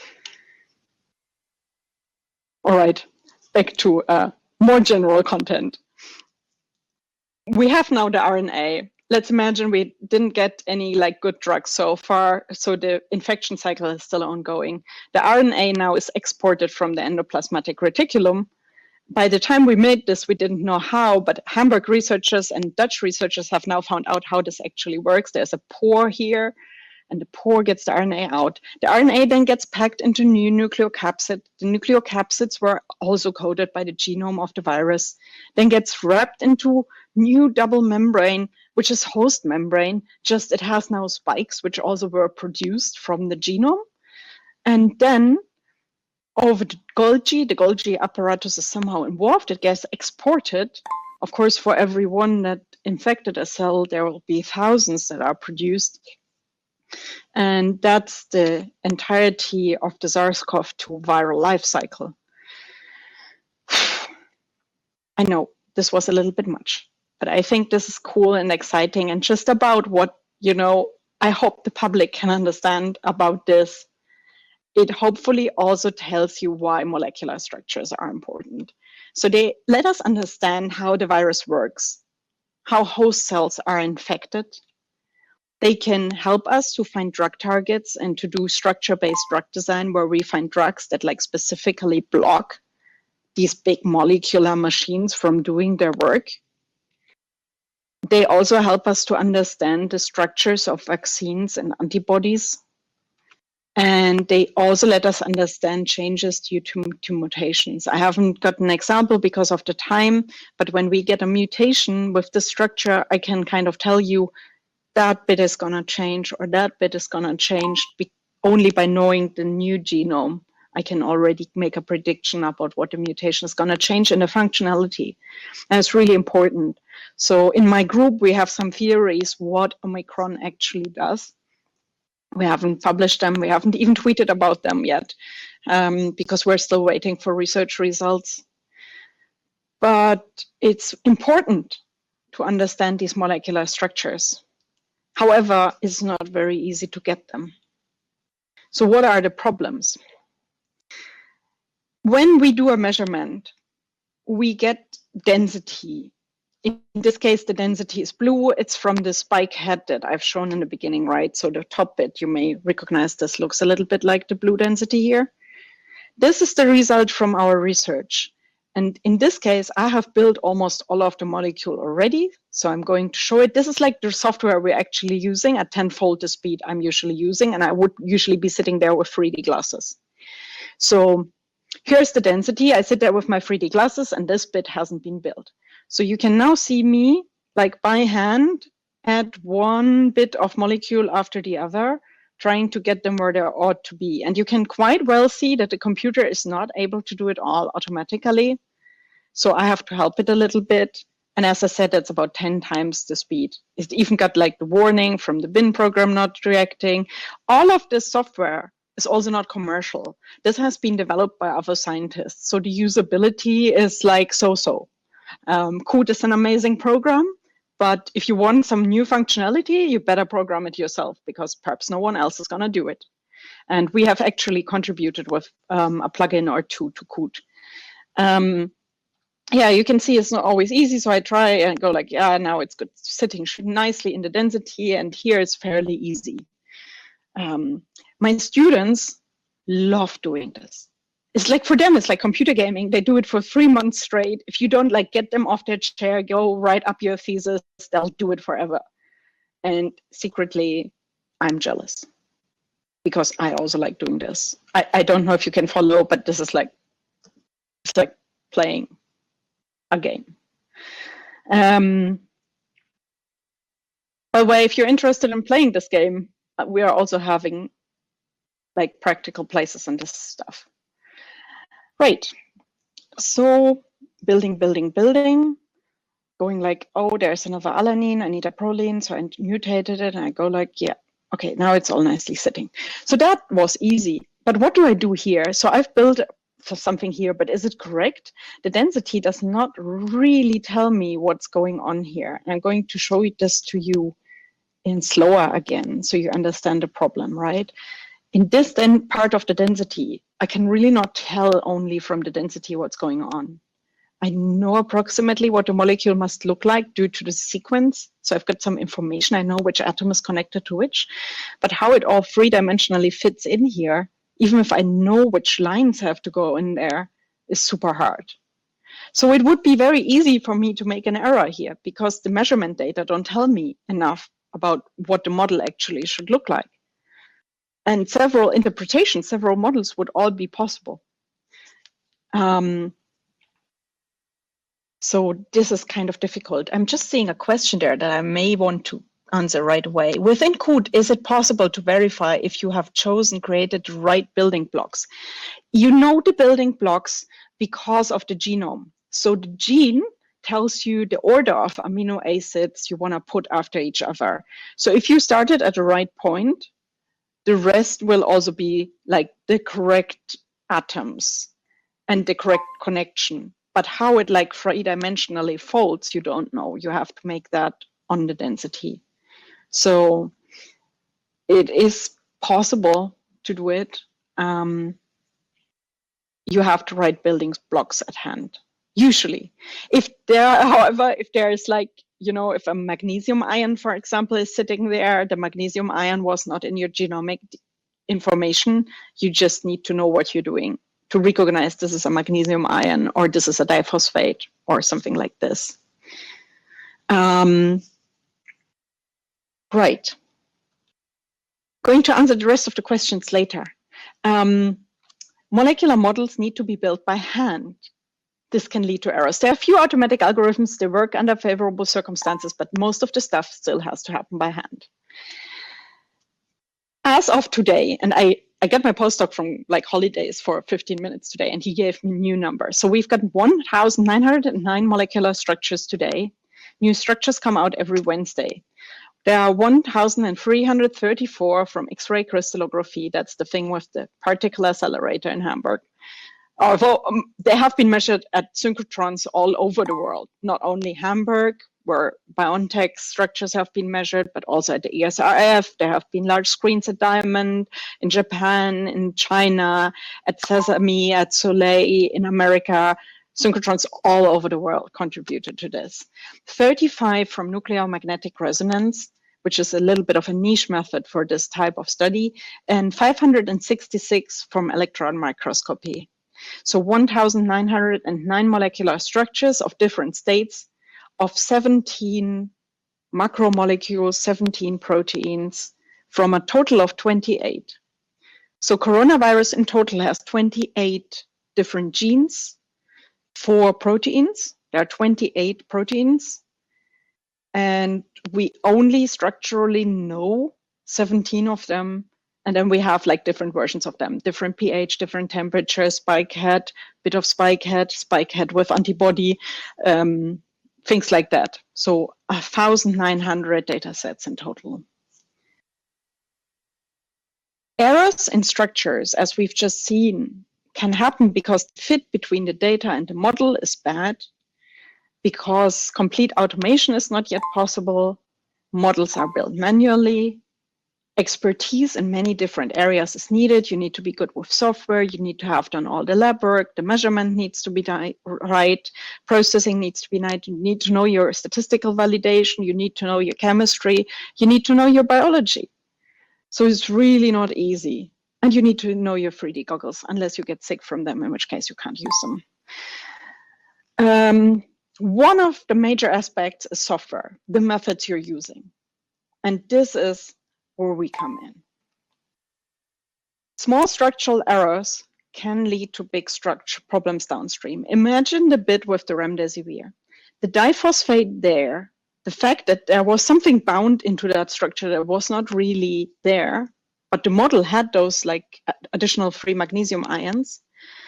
All right, back to more general content. We have now the RNA. Let's imagine we didn't get any like good drugs so far, so the infection cycle is still ongoing. The RNA now is exported from the endoplasmatic reticulum. By the time we made this, we didn't know how, but Hamburg researchers and Dutch researchers have now found out how this actually works. There's a pore here, and the pore gets the RNA out. The RNA then gets packed into new nucleocapsid. The nucleocapsids were also coded by the genome of the virus, then gets wrapped into new double membrane, which is host membrane, just it has now spikes, which also were produced from the genome. And then over the Golgi apparatus is somehow involved, it gets exported. Of course, for every one that infected a cell, there will be thousands that are produced. And that's the entirety of the SARS-CoV-2 viral life cycle. I know this was a little bit much, but I think this is cool and exciting and just about what, you know, I hope the public can understand about this. It hopefully also tells you why molecular structures are important. So they let us understand how the virus works, how host cells are infected. They can help us to find drug targets and to do structure-based drug design where we find drugs that like specifically block these big molecular machines from doing their work. They also help us to understand the structures of vaccines and antibodies. And they also let us understand changes due to mutations. I haven't got an example because of the time, but when we get a mutation with the structure, I can kind of tell you that bit is gonna change or that bit is gonna change only by knowing the new genome. I can already make a prediction about what the mutation is gonna change in the functionality. And it's really important. So in my group, we have some theories what Omicron actually does. We haven't published them. We haven't even tweeted about them yet because we're still waiting for research results. But it's important to understand these molecular structures. However, it's not very easy to get them. So what are the problems? When we do a measurement, we get density. In this case, the density is blue. It's from the spike head that I've shown in the beginning, right? So the top bit, you may recognize this looks a little bit like the blue density here. This is the result from our research. And in this case, I have built almost all of the molecule already. So I'm going to show it. This is like the software we're actually using at 10-fold the speed I'm usually using. And I would usually be sitting there with 3D glasses. So here's the density. I sit there with my 3D glasses and this bit hasn't been built. So you can now see me, like by hand, add one bit of molecule after the other, trying to get them where they ought to be. And you can quite well see that the computer is not able to do it all automatically. So I have to help it a little bit. And as I said, that's about 10 times the speed. It even got like the warning from the bin program not reacting. All of this software is also not commercial. This has been developed by other scientists. So the usability is like so-so. Qt is an amazing program, but if you want some new functionality, you better program it yourself because perhaps no one else is going to do it. And we have actually contributed with a plugin or two to Qt. Yeah, you can see it's not always easy. So I try and go like, yeah, now it's good, sitting nicely in the density, and here it's fairly easy. My students love doing this. it's like for them, it's like computer gaming. They do it for 3 months straight. If you don't like get them off their chair, go write up your thesis, they'll do it forever. And secretly, I'm jealous because I also like doing this. I don't know if you can follow, but this is like, it's like playing a game. By the way, if you're interested in playing this game, we are also having like practical places in this stuff. Right. So building, going like, oh, there's another alanine, I need a proline, so I mutated it, and I go like, yeah, okay, now it's all nicely sitting. So that was easy. But what do I do here? So I've built for something here, but is it correct? The density does not really tell me what's going on here. And I'm going to show this to you in slower again, so you understand the problem, right? In this then part of the density, I can really not tell only from the density what's going on. I know approximately what the molecule must look like due to the sequence. So I've got some information. I know which atom is connected to which, but how it all three-dimensionally fits in here, even if I know which lines have to go in there, is super hard. So it would be very easy for me to make an error here because the measurement data don't tell me enough about what the model actually should look like. And several interpretations, several models would all be possible. So this is kind of difficult. I'm just seeing a question there that I may want to answer right away. Within Qt, is it possible to verify if you have created the right building blocks? You know the building blocks because of the genome. So the gene tells you the order of amino acids you want to put after each other. So if you started at the right point, the rest will also be like the correct atoms and the correct connection. But how it like three-dimensionally folds, you don't know. You have to make that on the density. So it is possible to do it. You have to write building blocks at hand, usually. If there, however, if there is like, you know, if a magnesium ion, for example, is sitting there, the magnesium ion was not in your genomic information, you just need to know what you're doing to recognize this is a magnesium ion or this is a diphosphate or something like this. Right. Going to answer the rest of the questions later. Molecular models need to be built by hand. This can lead to errors. There are a few automatic algorithms that work under favorable circumstances, but most of the stuff still has to happen by hand. As of today, and I got my postdoc from like holidays for 15 minutes today, and he gave me new numbers. So we've got 1,909 molecular structures today. New structures come out every Wednesday. There are 1,334 from X-ray crystallography. That's the thing with the particle accelerator in Hamburg. Although they have been measured at synchrotrons all over the world, not only Hamburg, where BioNTech structures have been measured, but also at the ESRF. There have been large screens at Diamond, in Japan, in China, at Sesame, at Soleil, in America. Synchrotrons all over the world contributed to this. 35 from nuclear magnetic resonance, which is a little bit of a niche method for this type of study, and 566 from electron microscopy. So 1,909 molecular structures of different states of 17 macromolecules, 17 proteins from a total of 28. So coronavirus in total has 28 different genes, 4 proteins. There are 28 proteins. And we only structurally know 17 of them. And then we have like different versions of them, different pH, different temperature, spike head, bit of spike head with antibody, things like that. So 1,900 data sets in total. Errors in structures, as we've just seen, can happen because the fit between the data and the model is bad, because complete automation is not yet possible, models are built manually, expertise in many different areas is needed. You need to be good with software. You need to have done all the lab work. The measurement needs to be right. Processing needs to be right. You need to know your statistical validation. You need to know your chemistry. You need to know your biology. So it's really not easy. And you need to know your 3D goggles, unless you get sick from them, in which case you can't use them. One of the major aspects is software, the methods you're using. And this is where we come in. Small structural errors can lead to big structure problems downstream. Imagine the bit with the remdesivir. The diphosphate there, the fact that there was something bound into that structure that was not really there, but the model had those like additional free magnesium ions.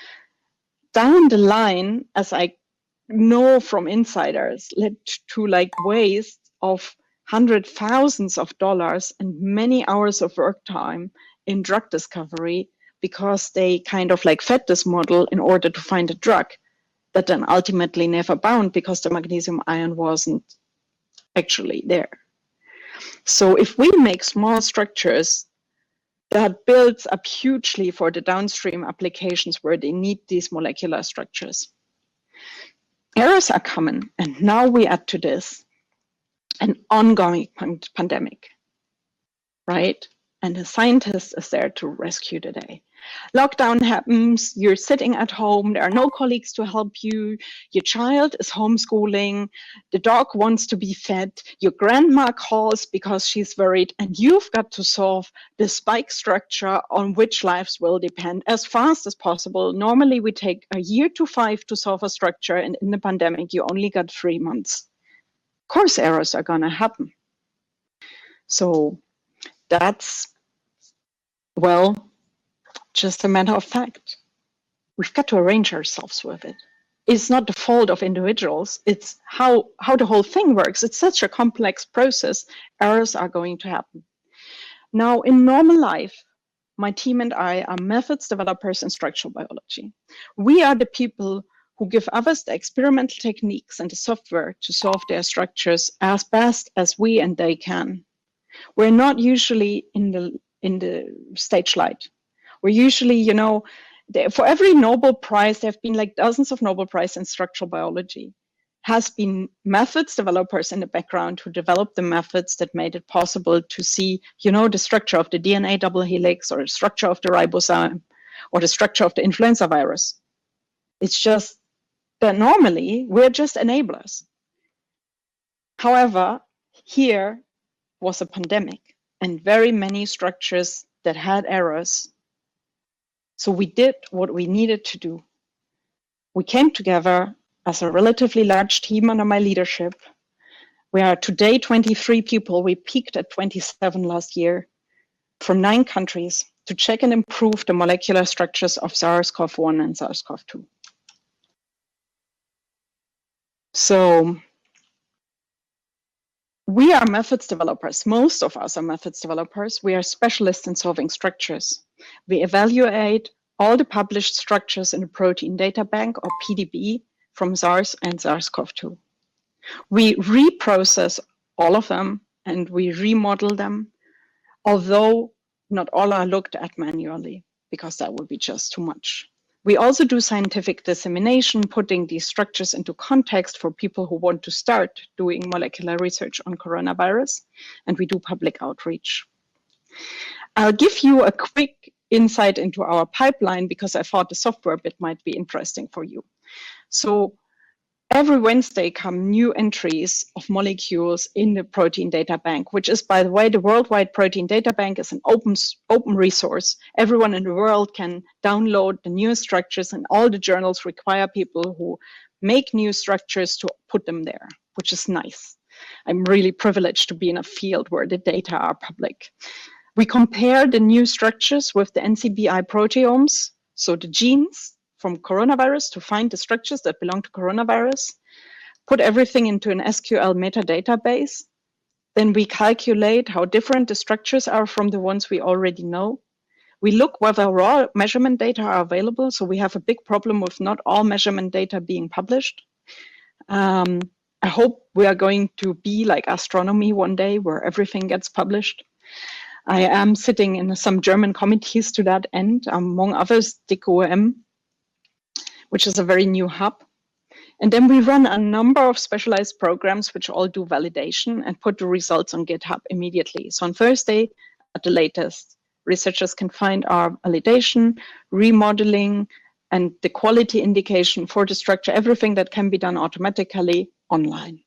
Down the line, as I know from insiders, led to like waste of $100,000s of dollars and many hours of work time in drug discovery, because they kind of like fed this model in order to find a drug that then ultimately never bound because the magnesium ion wasn't actually there. So if we make small structures, that builds up hugely for the downstream applications where they need these molecular structures. Errors are common, and now we add to this an ongoing pandemic, right? And the scientist is there to rescue the day. Lockdown happens, you're sitting at home, there are no colleagues to help you, your child is homeschooling, the dog wants to be fed, your grandma calls because she's worried, and you've got to solve the spike structure on which lives will depend as fast as possible. Normally we take 1 year to 5 to solve a structure, and in the pandemic you only got 3 months. Of course errors are gonna happen. So that's, well, just a matter of fact. We've got to arrange ourselves with it. It's not the fault of individuals, it's how the whole thing works. It's such a complex process, errors are going to happen. Now, in normal life, my team and I are methods developers in structural biology. We are the people who give others the experimental techniques and the software to solve their structures as best as we and they can. We're not usually in the stage light. We're usually, you know, for every Nobel Prize, there have been like dozens of Nobel Prizes in structural biology, has been methods developers in the background who developed the methods that made it possible to see, you know, the structure of the DNA double helix or the structure of the ribosome or the structure of the influenza virus. It's just that normally we're just enablers. However, here was a pandemic and very many structures that had errors. So we did what we needed to do. We came together as a relatively large team under my leadership. We are today 23 people. We peaked at 27 last year from 9 countries to check and improve the molecular structures of SARS-CoV-1 and SARS-CoV-2. So we are methods developers. Most of us are methods developers. We are specialists in solving structures. We evaluate all the published structures in the Protein Data Bank, or PDB, from SARS and SARS-CoV-2. We reprocess all of them and we remodel them, although not all are looked at manually, because that would be just too much. We also do scientific dissemination, putting these structures into context for people who want to start doing molecular research on coronavirus, and we do public outreach. I'll give you a quick insight into our pipeline because I thought the software bit might be interesting for you. So every Wednesday come new entries of molecules in the Protein Data Bank, which is, by the way, the Worldwide Protein Data Bank is an open resource. Everyone in the world can download the new structures, and all the journals require people who make new structures to put them there, which is nice. I'm really privileged to be in a field where the data are public. We compare the new structures with the NCBI proteomes, so the genes from coronavirus, to find the structures that belong to coronavirus, put everything into an SQL metadatabase. Then we calculate how different the structures are from the ones we already know. We look whether raw measurement data are available. So we have a big problem with not all measurement data being published. I hope we are going to be like astronomy one day where everything gets published. I am sitting in some German committees to that end, among others, DICOM, which is a very new hub. And then we run a number of specialized programs which all do validation and put the results on GitHub immediately. So on Thursday, at the latest, researchers can find are validation, remodeling, and the quality indication for the structure, everything that can be done automatically online.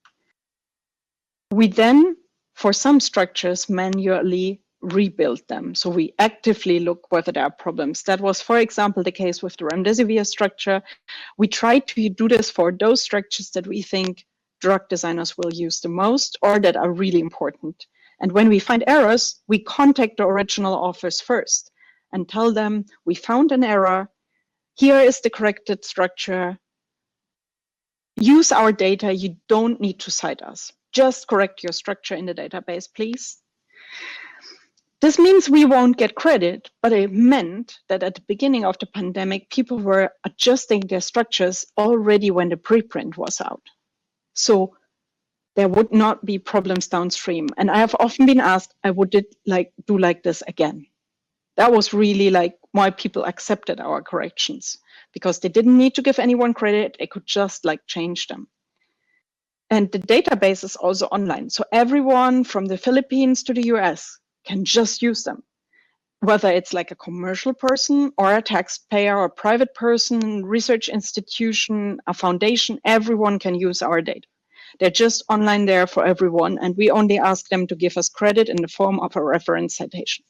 We then, for some structures, manually rebuild them. So we actively look whether there are problems. That was, for example, the case with the remdesivir structure. We try to do this for those structures that we think drug designers will use the most or that are really important. And when we find errors, we contact the original authors first and tell them, we found an error. Here is the corrected structure. Use our data. You don't need to cite us. Just correct your structure in the database, please. This means we won't get credit, but it meant that at the beginning of the pandemic, people were adjusting their structures already when the preprint was out. So there would not be problems downstream. And I have often been asked, I would do like this again. That was really like why people accepted our corrections, because they didn't need to give anyone credit. They could just like change them. And the database is also online. So everyone from the Philippines to the US can just use them. Whether it's like a commercial person or a taxpayer or a private person, research institution, a foundation, everyone can use our data. They're just online there for everyone. And we only ask them to give us credit in the form of a reference citation.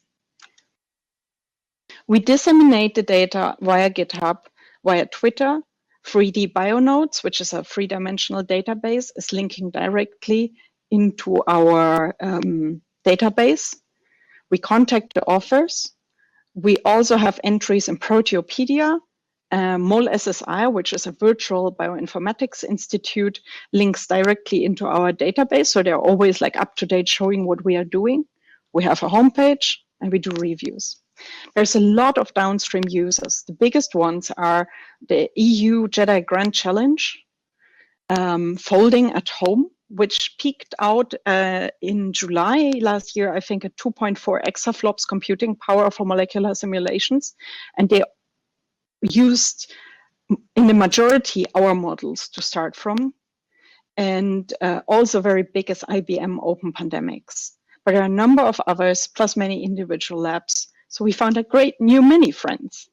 We disseminate the data via GitHub, via Twitter. 3D BioNotes, which is a three-dimensional database, is linking directly into our database. We contact the authors. We also have entries in Proteopedia. MolSSI, which is a virtual bioinformatics institute, links directly into our database. So they're always like up to date, showing what we are doing. We have a homepage and we do reviews. There's a lot of downstream users. The biggest ones are the EU JEDI Grand Challenge, Folding at Home, which peaked out in July last year, I think, at 2.4 exaflops computing power for molecular simulations. And they used, in the majority, our models to start from. And also very big is IBM Open Pandemics. But there are a number of others, plus many individual labs. So we found a great new many friends.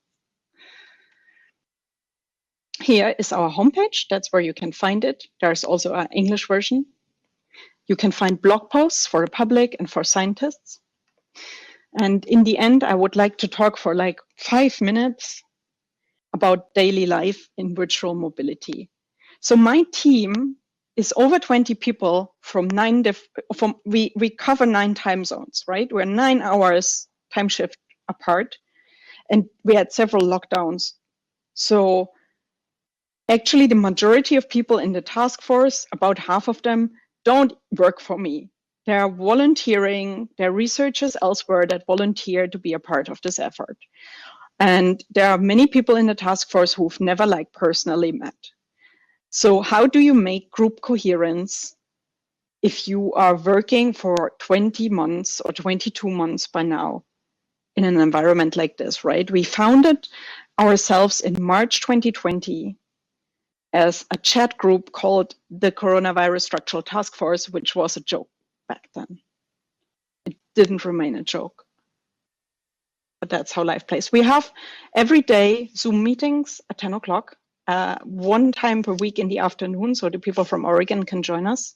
Here is our homepage. That's where you can find it. There's also an English version. You can find blog posts for the public and for scientists. And in the end, I would like to talk for like 5 minutes about daily life in virtual mobility. So my team is over 20 people from we cover 9 time zones, right? We're 9 hours time shift apart, and we had several lockdowns. So actually the majority of people in the task force, about half of them, don't work for me. They're volunteering, they're researchers elsewhere that volunteer to be a part of this effort. And there are many people in the task force who've never like personally met. So how do you make group coherence if you are working for 20 months or 22 months by now in an environment like this, right? We founded ourselves in March 2020 as a chat group called the Coronavirus Structural Task Force, which was a joke back then. It didn't remain a joke. But that's how life plays. We have every day Zoom meetings at 10 o'clock, 1 time per week in the afternoon, so the people from Oregon can join us.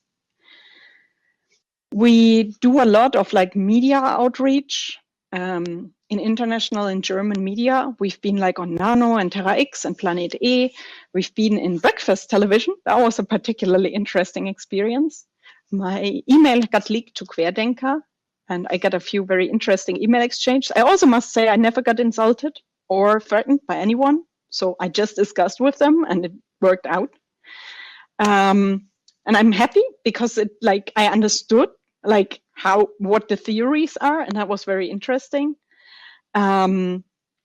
We do a lot of like media outreach in international and German media. We've been like on Nano and Terra X and Planet E. We've been in breakfast television. That was a particularly interesting experience. My email got leaked to Querdenker, and I got a few very interesting email exchanges. I also must say I never got insulted or threatened by anyone. So I just discussed with them and it worked out. And I'm happy because it like I understood like what the theories are, and that was very interesting. The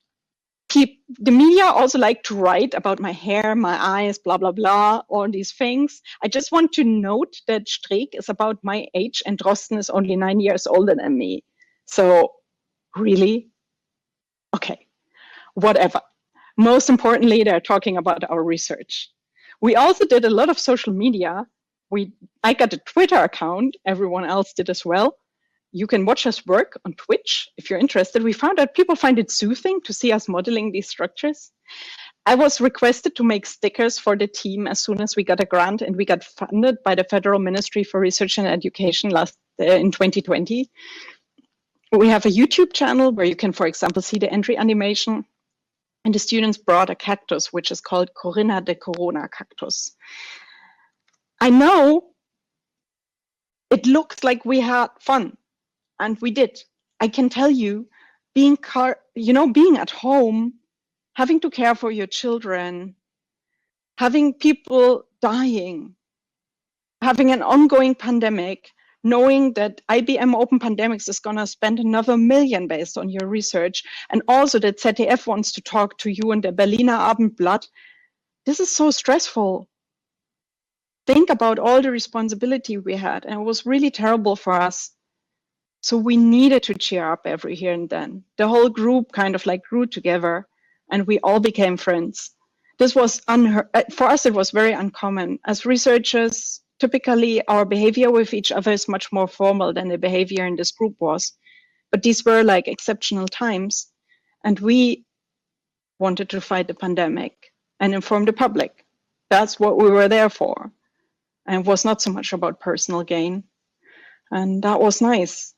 media also like to write about my hair, my eyes, blah, blah, blah, all these things. I just want to note that Streeck is about my age and Drosten is only 9 years older than me. So really? Okay, whatever. Most importantly, they're talking about our research. We also did a lot of social media. I got a Twitter account, everyone else did as well. you can watch us work on Twitch if you're interested. We found out people find it soothing to see us modeling these structures. I was requested to make stickers for the team as soon as we got a grant, and we got funded by the Federal Ministry for Research and Education in 2020. We have a YouTube channel where you can, for example, see the entry animation. And the students brought a cactus, which is called Corinna the Corona cactus. I know it looks like we had fun, and we did. I can tell you, being at home, having to care for your children, having people dying, having an ongoing pandemic, knowing that IBM Open Pandemics is going to spend another $1 million based on your research, and also that ZDF wants to talk to you in the Berliner Abendblatt, this is so stressful. Think about all the responsibility we had, and it was really terrible for us. So we needed to cheer up every here and then. The whole group kind of like grew together, and we all became friends. This was for us, it was very uncommon. As researchers, typically our behavior with each other is much more formal than the behavior in this group was. But these were like exceptional times, and we wanted to fight the pandemic and inform the public. That's what we were there for. And it was not so much about personal gain. And that was nice.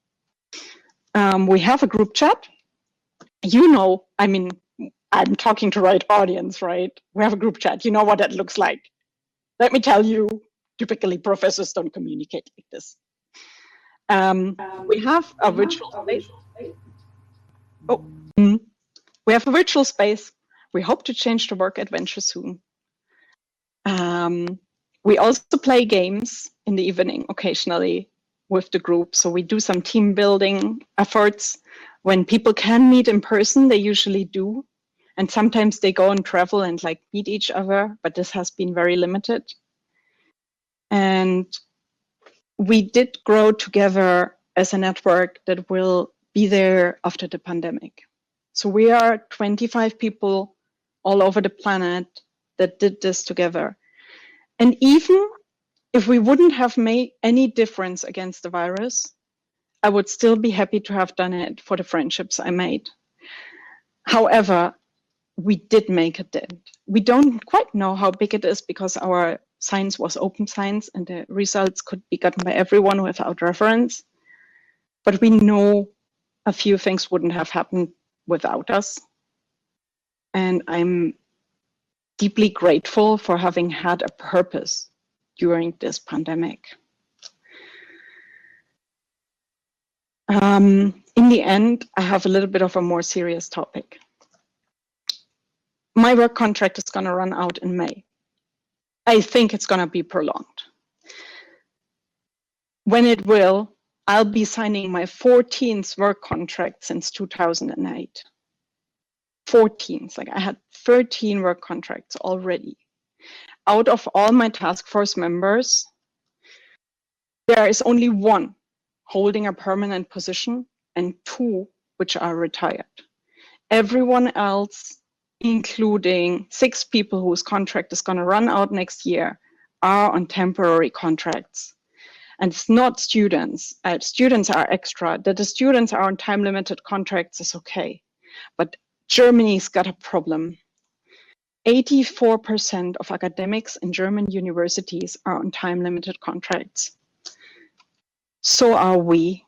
We have a group chat. I mean, I'm talking to the right audience, right? We have a group chat. You know what that looks like. Let me tell you, typically professors don't communicate like this. We have a virtual space. We have a virtual space. We hope to change the work adventure soon. We also play games in the evening occasionally with the group. So we do some team building efforts. When people can meet in person, they usually do. And sometimes they go and travel and like meet each other, but this has been very limited. And we did grow together as a network that will be there after the pandemic. So we are 25 people all over the planet that did this together. And even if we wouldn't have made any difference against the virus, I would still be happy to have done it for the friendships I made. However, we did make a dent. We don't quite know how big it is because our science was open science and the results could be gotten by everyone without reference. But we know a few things wouldn't have happened without us. And I'm deeply grateful for having had a purpose during this pandemic. In the end, I have a little bit of a more serious topic. My work contract is going to run out in May. I think it's going to be prolonged. When it will, I'll be signing my 14th work contract since 2008. 14th, like I had 13 work contracts already. Out of all my task force members, there is only one holding a permanent position and 2 which are retired. Everyone else, including 6 people whose contract is going to run out next year, are on temporary contracts. And it's not students. Students are extra. That the students are on time-limited contracts is okay. But Germany's got a problem. 84% of academics in German universities are on time-limited contracts. So are we.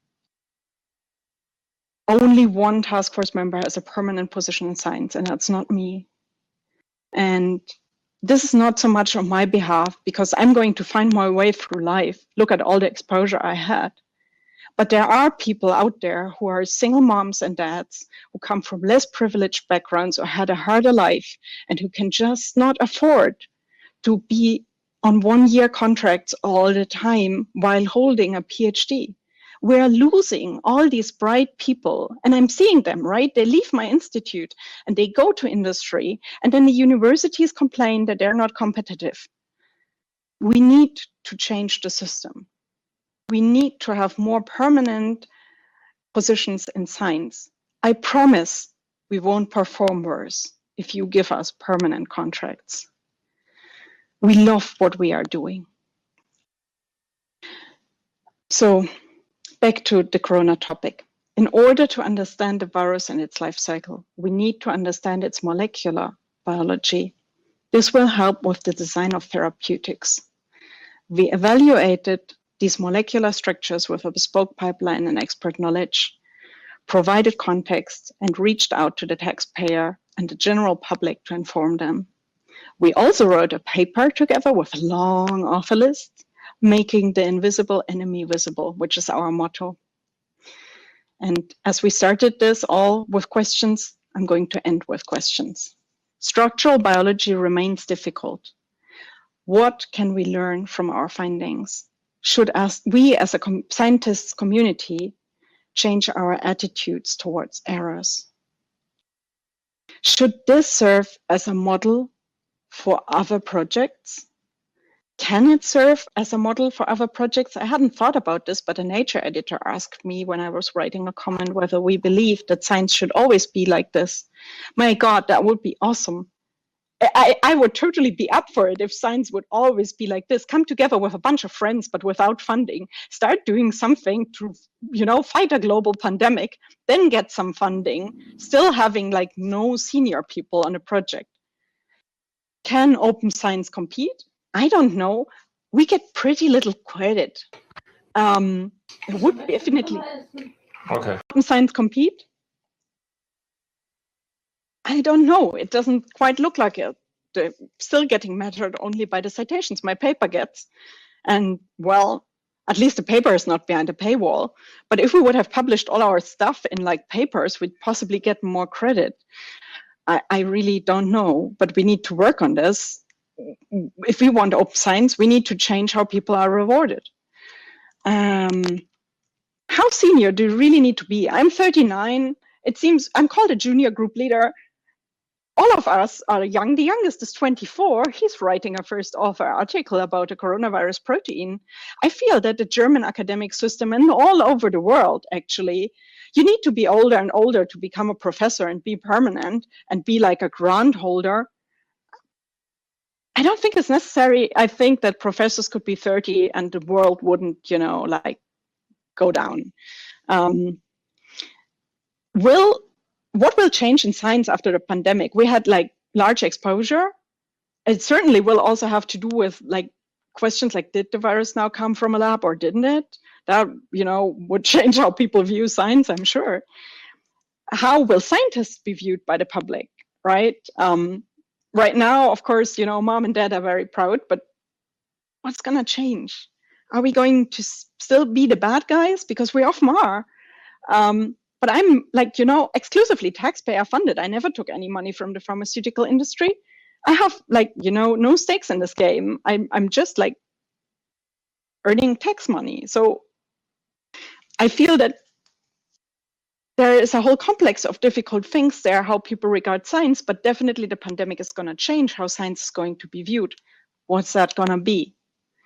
Only one task force member has a permanent position in science, and that's not me. And this is not so much on my behalf because I'm going to find my way through life. Look at all the exposure I had. But there are people out there who are single moms and dads who come from less privileged backgrounds or had a harder life and who can just not afford to be on 1-year contracts all the time while holding a PhD. We're losing all these bright people, and I'm seeing them, right? They leave my institute and they go to industry, and then the universities complain that they're not competitive. We need to change the system. We need to have more permanent positions in science. I promise we won't perform worse if you give us permanent contracts. We love what we are doing. So back to the corona topic. In order to understand the virus and its life cycle, we need to understand its molecular biology. This will help with the design of therapeutics. We evaluated these molecular structures with a bespoke pipeline and expert knowledge, provided context, and reached out to the taxpayer and the general public to inform them. We also wrote a paper together with a long offer list, making the invisible enemy visible, which is our motto. And as we started this all with questions, I'm going to end with questions. Structural biology remains difficult. What can we learn from our findings? Should we as a scientists community change our attitudes towards errors? Should this serve as a model for other projects? Can it serve as a model for other projects? I hadn't thought about this, but a Nature editor asked me when I was writing a comment whether we believe that science should always be like this. My God, that would be awesome. I would totally be up for it if science would always be like this. Come together with a bunch of friends, but without funding. Start doing something to, fight a global pandemic, then get some funding, still having like no senior people on a project. Can open science compete? I don't know. We get pretty little credit. It would definitely. Okay. Open science compete? I don't know. It doesn't quite look like it. They're still getting measured only by the citations my paper gets. And well, at least the paper is not behind a paywall. But if we would have published all our stuff in like papers, we'd possibly get more credit. I really don't know, but we need to work on this. If we want open science, we need to change how people are rewarded. How senior do you really need to be? I'm 39. It seems I'm called a junior group leader. All of us are young. The youngest is 24. He's writing a first author article about a coronavirus protein. I feel that the German academic system and all over the world, actually, you need to be older and older to become a professor and be permanent and be like a grant holder. I don't think it's necessary. I think that professors could be 30 and the world wouldn't, go down. What will change in science after the pandemic? We had like large exposure. It certainly will also have to do with like questions like, did the virus now come from a lab or didn't it? That, would change how people view science, I'm sure. How will scientists be viewed by the public, right? Right now, of course, mom and dad are very proud, but what's going to change? Are we going to still be the bad guys? Because we often are. But I'm like, exclusively taxpayer funded. I never took any money from the pharmaceutical industry. I have like, no stakes in this game. I'm just like earning tax money. So I feel that there is a whole complex of difficult things there, how people regard science, but definitely the pandemic is going to change how science is going to be viewed. What's that going to be?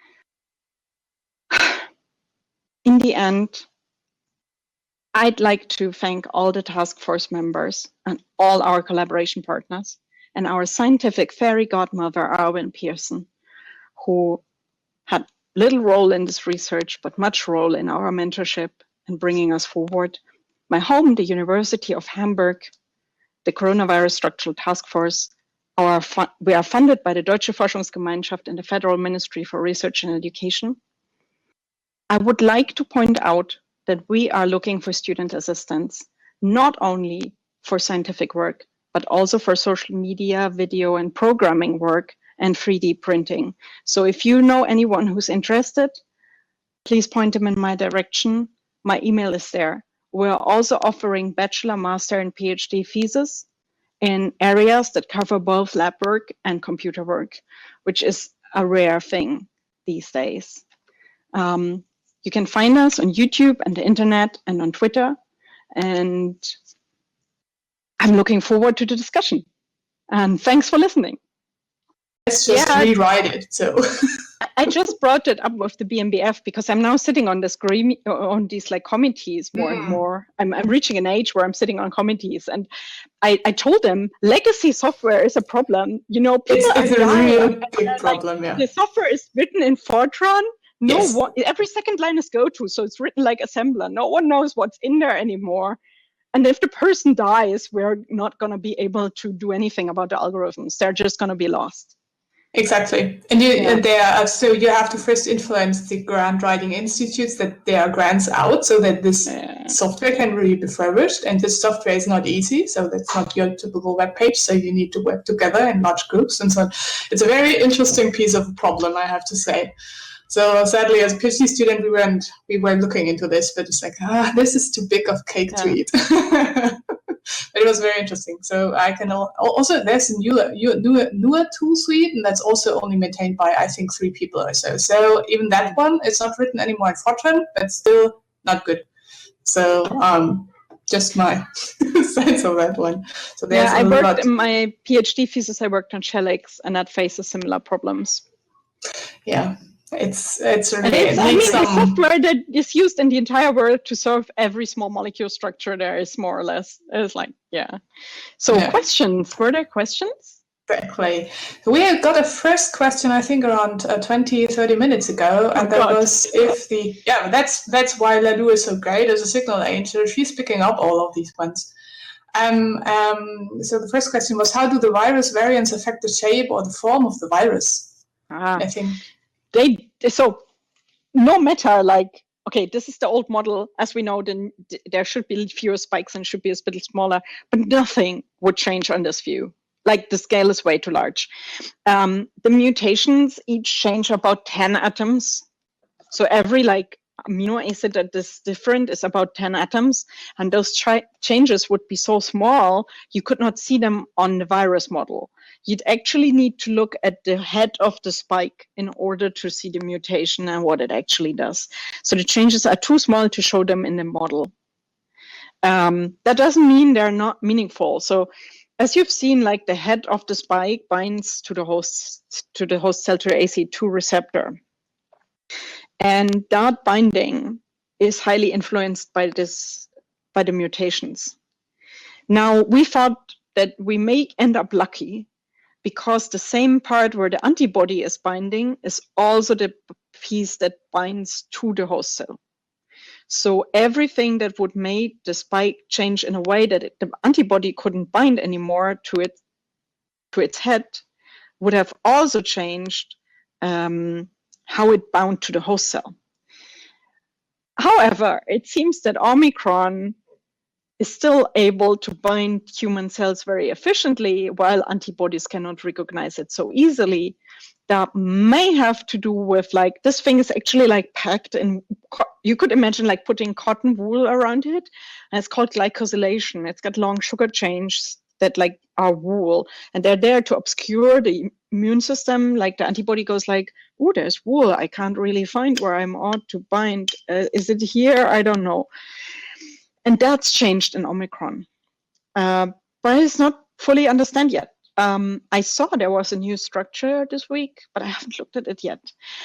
In the end, I'd like to thank all the task force members and all our collaboration partners and our scientific fairy godmother, Arwen Pearson, who had little role in this research, but much role in our mentorship and bringing us forward. My home, the University of Hamburg, the Coronavirus Structural Task Force, we are funded by the Deutsche Forschungsgemeinschaft and the Federal Ministry for Research and Education. I would like to point out that we are looking for student assistants, not only for scientific work, but also for social media, video, and programming work and 3D printing. So if you know anyone who's interested, please point them in my direction. My email is there. We're also offering bachelor, master, and PhD theses in areas that cover both lab work and computer work, which is a rare thing these days. You can find us on YouTube and the internet and on Twitter. And I'm looking forward to the discussion. And thanks for listening. Let's just rewrite it. So I just brought it up with the BMBF because I'm now sitting on these like committees more and more. I'm reaching an age where I'm sitting on committees, and I told them legacy software is a problem. People it's a real big problem. Yeah, the software is written in Fortran. No one, every second line is goto, so it's written like assembler. No one knows what's in there anymore. And if the person dies, we're not going to be able to do anything about the algorithms. They're just going to be lost. Exactly. And so you have to first influence the grant writing institutes that there are grants out so that this software can really be refurbished. And this software is not easy. So that's not your typical web page. So you need to work together in large groups and so on. It's a very interesting piece of a problem, I have to say. So sadly, as a PhD student, we were looking into this, but it's like, this is too big of cake to eat. But it was very interesting. So I can also, there's a newer tool suite, and that's also only maintained by, I think, 3 people or so. So even that one, it's not written anymore in Fortran, but still not good. So just my sense of that one. So there's I worked in my PhD thesis, I worked on Shellix, and that faces similar problems. Yeah. It's really the software that is used in the entire world to solve every small molecule structure there is more or less. It's like, So questions, were there questions? Exactly. We had got a first question, I think, around 30 minutes ago, and that was if that's why Lalou is so great as a signal angel. She's picking up all of these ones. So the first question was, how do the virus variants affect the shape or the form of the virus? I think. So no matter, like, okay, this is the old model, as we know, then there should be fewer spikes and should be a bit smaller, but nothing would change on this view. Like, the scale is way too large. The mutations each change about 10 atoms. So every amino acid that is different is about 10 atoms, and those changes would be so small you could not see them on the virus model. You'd actually need to look at the head of the spike in order to see the mutation and what it actually does. So the changes are too small to show them in the model. That doesn't mean they're not meaningful. So as you've seen, like, the head of the spike binds to the host cell to the ACE2 receptor. And that binding is highly influenced by the mutations. Now, we thought that we may end up lucky because the same part where the antibody is binding is also the piece that binds to the host cell. So everything that would make the spike change in a way that the antibody couldn't bind anymore to its head would have also changed how it bound to the host cell. However, it seems that Omicron is still able to bind human cells very efficiently, while antibodies cannot recognize it so easily. That may have to do with, like, this thing is actually like packed in, you could imagine like putting cotton wool around it, and it's called glycosylation. It's got long sugar chains that like are wool, and they're there to obscure the immune system. Like, the antibody goes like, oh, there's wool, I can't really find where I'm ought to bind. Is it here? I don't know. And that's changed in Omicron, but it's not fully understand yet. I saw there was a new structure this week, but I haven't looked at it yet.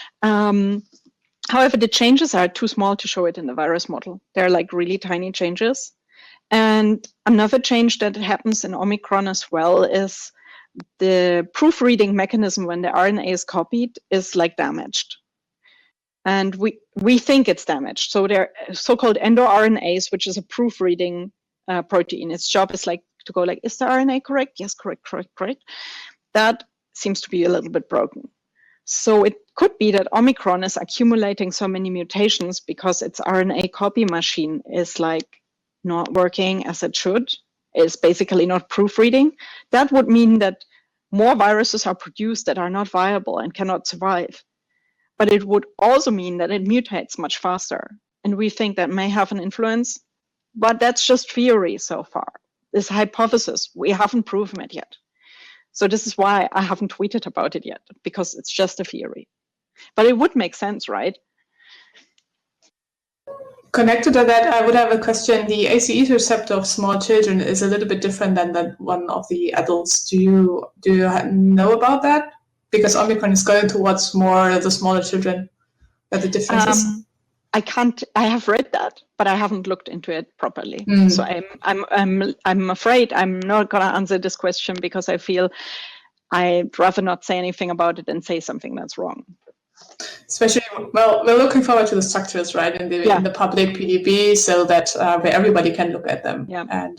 However, the changes are too small to show it in the virus model. They're like really tiny changes. And another change that happens in Omicron as well is the proofreading mechanism when the RNA is copied is like damaged. And we think it's damaged. So they're so-called endoRNAs, which is a proofreading protein. Its job is like to go like, is the RNA correct? Yes, correct. That seems to be a little bit broken. So it could be that Omicron is accumulating so many mutations because its RNA copy machine is like not working as it should. It's basically not proofreading. That would mean that more viruses are produced that are not viable and cannot survive. But it would also mean that it mutates much faster. And we think that may have an influence, but that's just theory so far. This hypothesis, we haven't proven it yet. So this is why I haven't tweeted about it yet, because it's just a theory. But it would make sense, right? Connected to that, I would have a question. The ACE receptor of small children is a little bit different than that one of the adults. Do you know about that? Because Omicron is going towards more the smaller children, but the differences. I have read that, but I haven't looked into it properly. So I'm afraid I'm not gonna answer this question because I feel I'd rather not say anything about it and say something that's wrong. Especially, well, we're looking forward to the structures, right, in the public PDB, so that where everybody can look at them. Yeah. And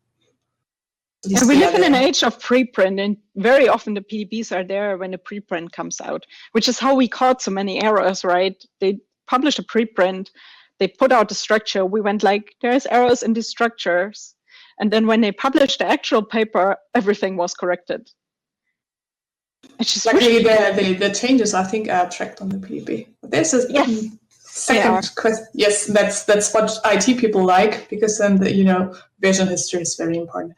we live in an age of preprint, and very often the PDBs are there when the preprint comes out, which is how we caught so many errors, right? They published a preprint, they put out the structure, we went like, there's errors in these structures. And then when they published the actual paper, everything was corrected. Luckily, the changes, I think, are tracked on the PDB. There's a second question. Yes, that's what IT people like, because then version history is very important.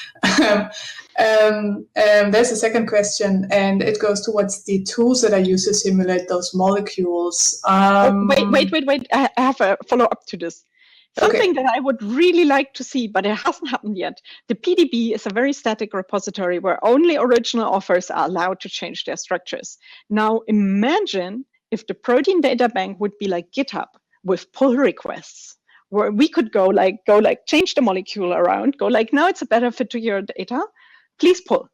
There's a second question, and it goes towards the tools that are used to simulate those molecules. Wait! I have a follow-up to this. Something that I would really like to see, but it hasn't happened yet. The PDB is a very static repository where only original authors are allowed to change their structures. Now imagine if the protein data bank would be like GitHub with pull requests, where we could go like change the molecule around, go like, now it's a better fit to your data, please pull.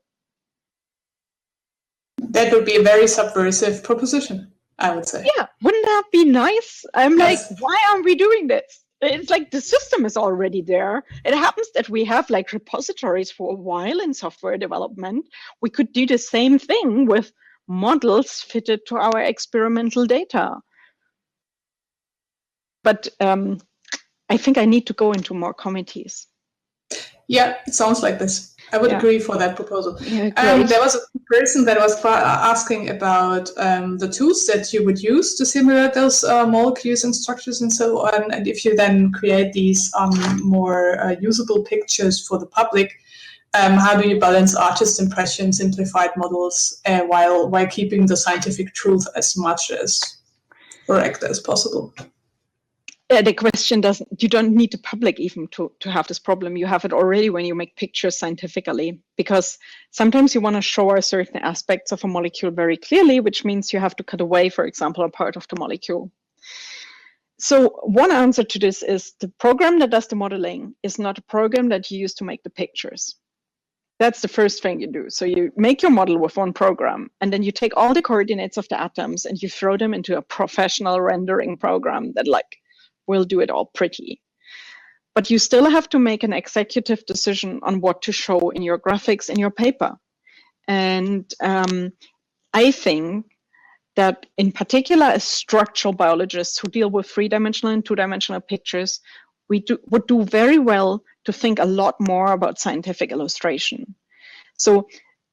That would be a very subversive proposition, I would say. Yeah, wouldn't that be nice? I'm like, why aren't we doing this? It's like the system is already there. It happens that we have like repositories for a while in software development. We could do the same thing with models fitted to our experimental data. But I think I need to go into more committees. Yeah, it sounds like this. I would agree for that proposal. Yeah, there was a person that was asking about the tools that you would use to simulate those molecules and structures and so on. And if you then create these more usable pictures for the public, how do you balance artist impression, simplified models, while keeping the scientific truth as much as correct as possible? The question you don't need the public even to have this problem. You have it already when you make pictures scientifically, because sometimes you want to show certain aspects of a molecule very clearly, which means you have to cut away, for example, a part of the molecule. So one answer to this is the program that does the modeling is not a program that you use to make the pictures. That's the first thing you do. So you make your model with one program, and then you take all the coordinates of the atoms and you throw them into a professional rendering program that will do it all pretty. But you still have to make an executive decision on what to show in your graphics in your paper. And I think that in particular as structural biologists who deal with three-dimensional and two-dimensional pictures, would do very well to think a lot more about scientific illustration. So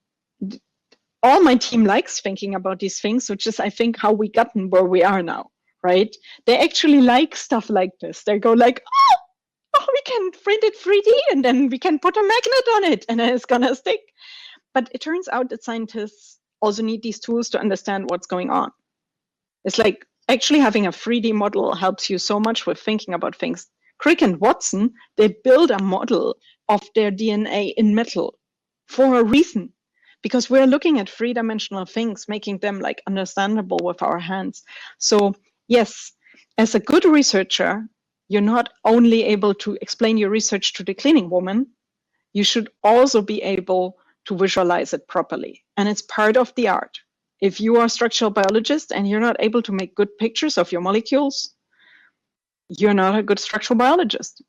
all my team likes thinking about these things, which is, I think, how we gotten where we are now. Right? They actually like stuff like this. They go like, oh, we can print it 3D and then we can put a magnet on it and then it's gonna stick. But it turns out that scientists also need these tools to understand what's going on. It's like actually having a 3D model helps you so much with thinking about things. Crick and Watson, they build a model of their DNA in metal for a reason, because we're looking at three-dimensional things, making them like understandable with our hands. So yes, as a good researcher, you're not only able to explain your research to the cleaning woman, you should also be able to visualize it properly. And it's part of the art. If you are a structural biologist and you're not able to make good pictures of your molecules, you're not a good structural biologist.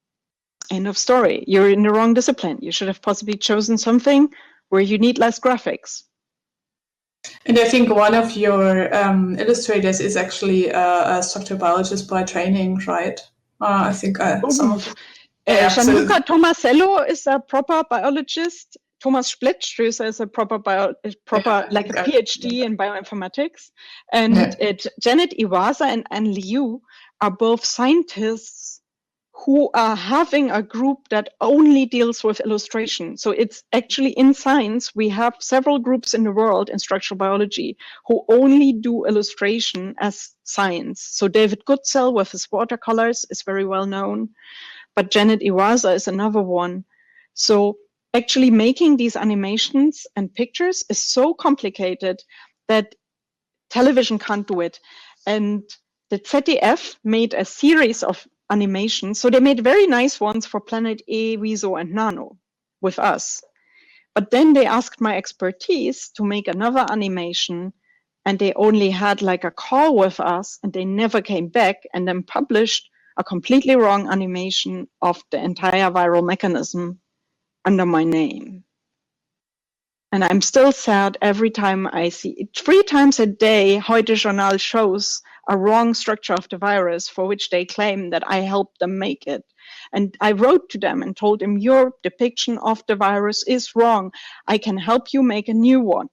End of story. You're in the wrong discipline. You should have possibly chosen something where you need less graphics. And I think one of your illustrators is actually a structural biologist by training, right? I think some of Gianluca Tomasello is a proper biologist. Thomas Spletschuster is a proper like a PhD in bioinformatics. And Janet Iwasa and Anne Liu are both scientists who are having a group that only deals with illustration. So it's actually in science, we have several groups in the world in structural biology who only do illustration as science. So David Goodsell with his watercolors is very well known, but Janet Iwasa is another one. So actually making these animations and pictures is so complicated that television can't do it. And the ZDF made a series of animations. So they made very nice ones for Planet E, Wieso, and Nano with us. But then they asked my expertise to make another animation and they only had like a call with us and they never came back, and then published a completely wrong animation of the entire viral mechanism under my name. And I'm still sad every time I see it. 3 times a day, Heute Journal shows a wrong structure of the virus for which they claim that I helped them make it. And I wrote to them and told them, your depiction of the virus is wrong. I can help you make a new one.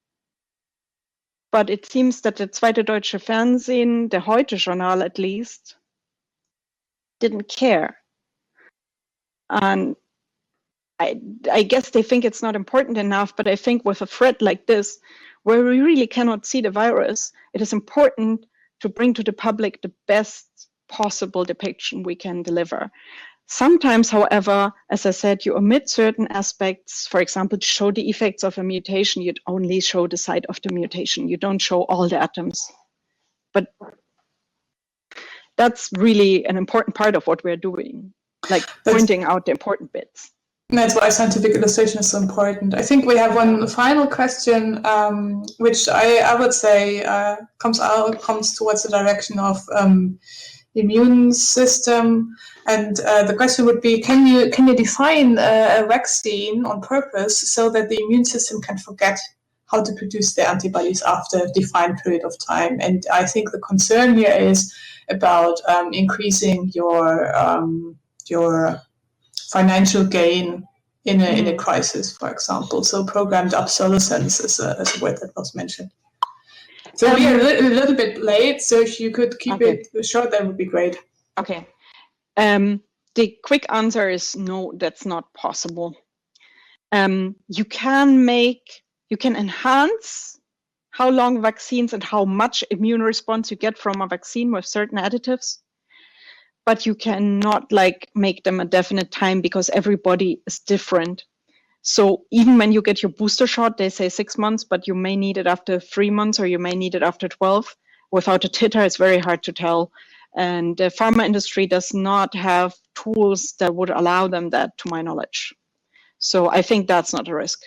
But it seems that the Zweite Deutsche Fernsehen, the Heute Journal at least, didn't care. And I guess they think it's not important enough, but I think with a threat like this, where we really cannot see the virus, it is important to bring to the public the best possible depiction we can deliver. Sometimes, however, as I said, you omit certain aspects. For example, to show the effects of a mutation, you'd only show the site of the mutation. You don't show all the atoms. But that's really an important part of what we're doing, like pointing out the important bits. That's why scientific illustration is so important. I think we have one final question, which I would say comes towards the direction of immune system, and the question would be: Can you define a vaccine on purpose so that the immune system can forget how to produce the antibodies after a defined period of time? And I think the concern here is about increasing your financial gain in a crisis, for example. So programmed obsolescence is a word that was mentioned. So we are a little bit late, so if you could keep it short, that would be great. Okay. The quick answer is no, that's not possible. You can enhance how long vaccines and how much immune response you get from a vaccine with certain additives, but you cannot make them a definite time because everybody is different. So even when you get your booster shot, they say 6 months, but you may need it after 3 months or you may need it after 12. Without a titer, it's very hard to tell. And the pharma industry does not have tools that would allow them that, to my knowledge. So I think that's not a risk.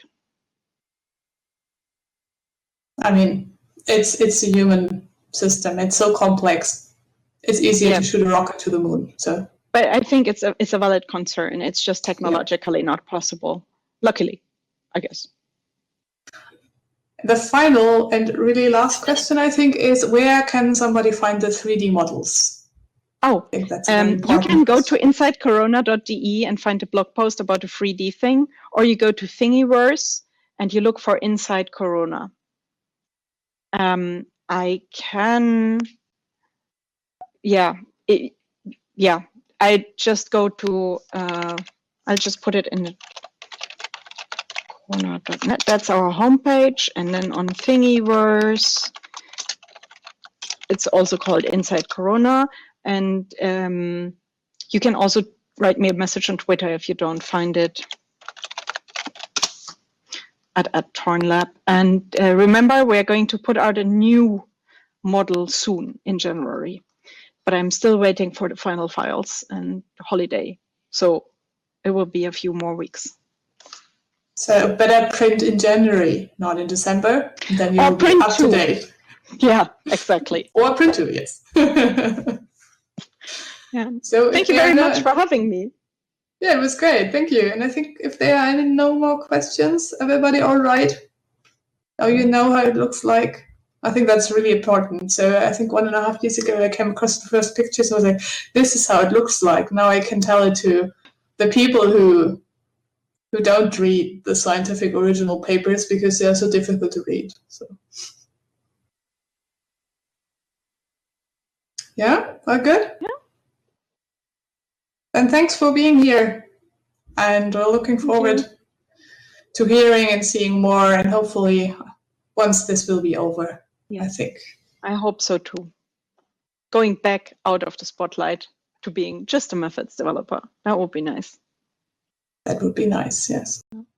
I mean, it's a human system. It's so complex. It's easier to shoot a rocket to the moon. So, but I think it's a valid concern. It's just technologically not possible. Luckily, I guess. The final and really last question, I think, is where can somebody find the 3D models? Oh, you can go to insidecorona.de and find a blog post about the 3D thing, or you go to Thingiverse and you look for Inside Corona. I can, I just go to, I'll just put it in corona.net. That's our homepage. And then on Thingiverse, it's also called Inside Corona. And you can also write me a message on Twitter if you don't find it at TornLab. And remember, we're going to put out a new model soon in January. But I'm still waiting for the final files and holiday. So it will be a few more weeks. So better print in January, not in December. And then you'll be up to date. Yeah, exactly. Or print too, yes. Yeah. So thank you very much for having me. Yeah, it was great. Thank you. And I think if there are no more questions, everybody all right? Now you know how it looks like. I think that's really important. So I think 1.5 years ago, I came across the first pictures. I was like, this is how it looks like. Now I can tell it to the people who don't read the scientific original papers because they are so difficult to read. So yeah, all good? Yeah. And thanks for being here. And we're looking forward to hearing and seeing more, and hopefully once this will be over, I think. I hope so too. Going back out of the spotlight to being just a methods developer. That would be nice. That would be nice, yes.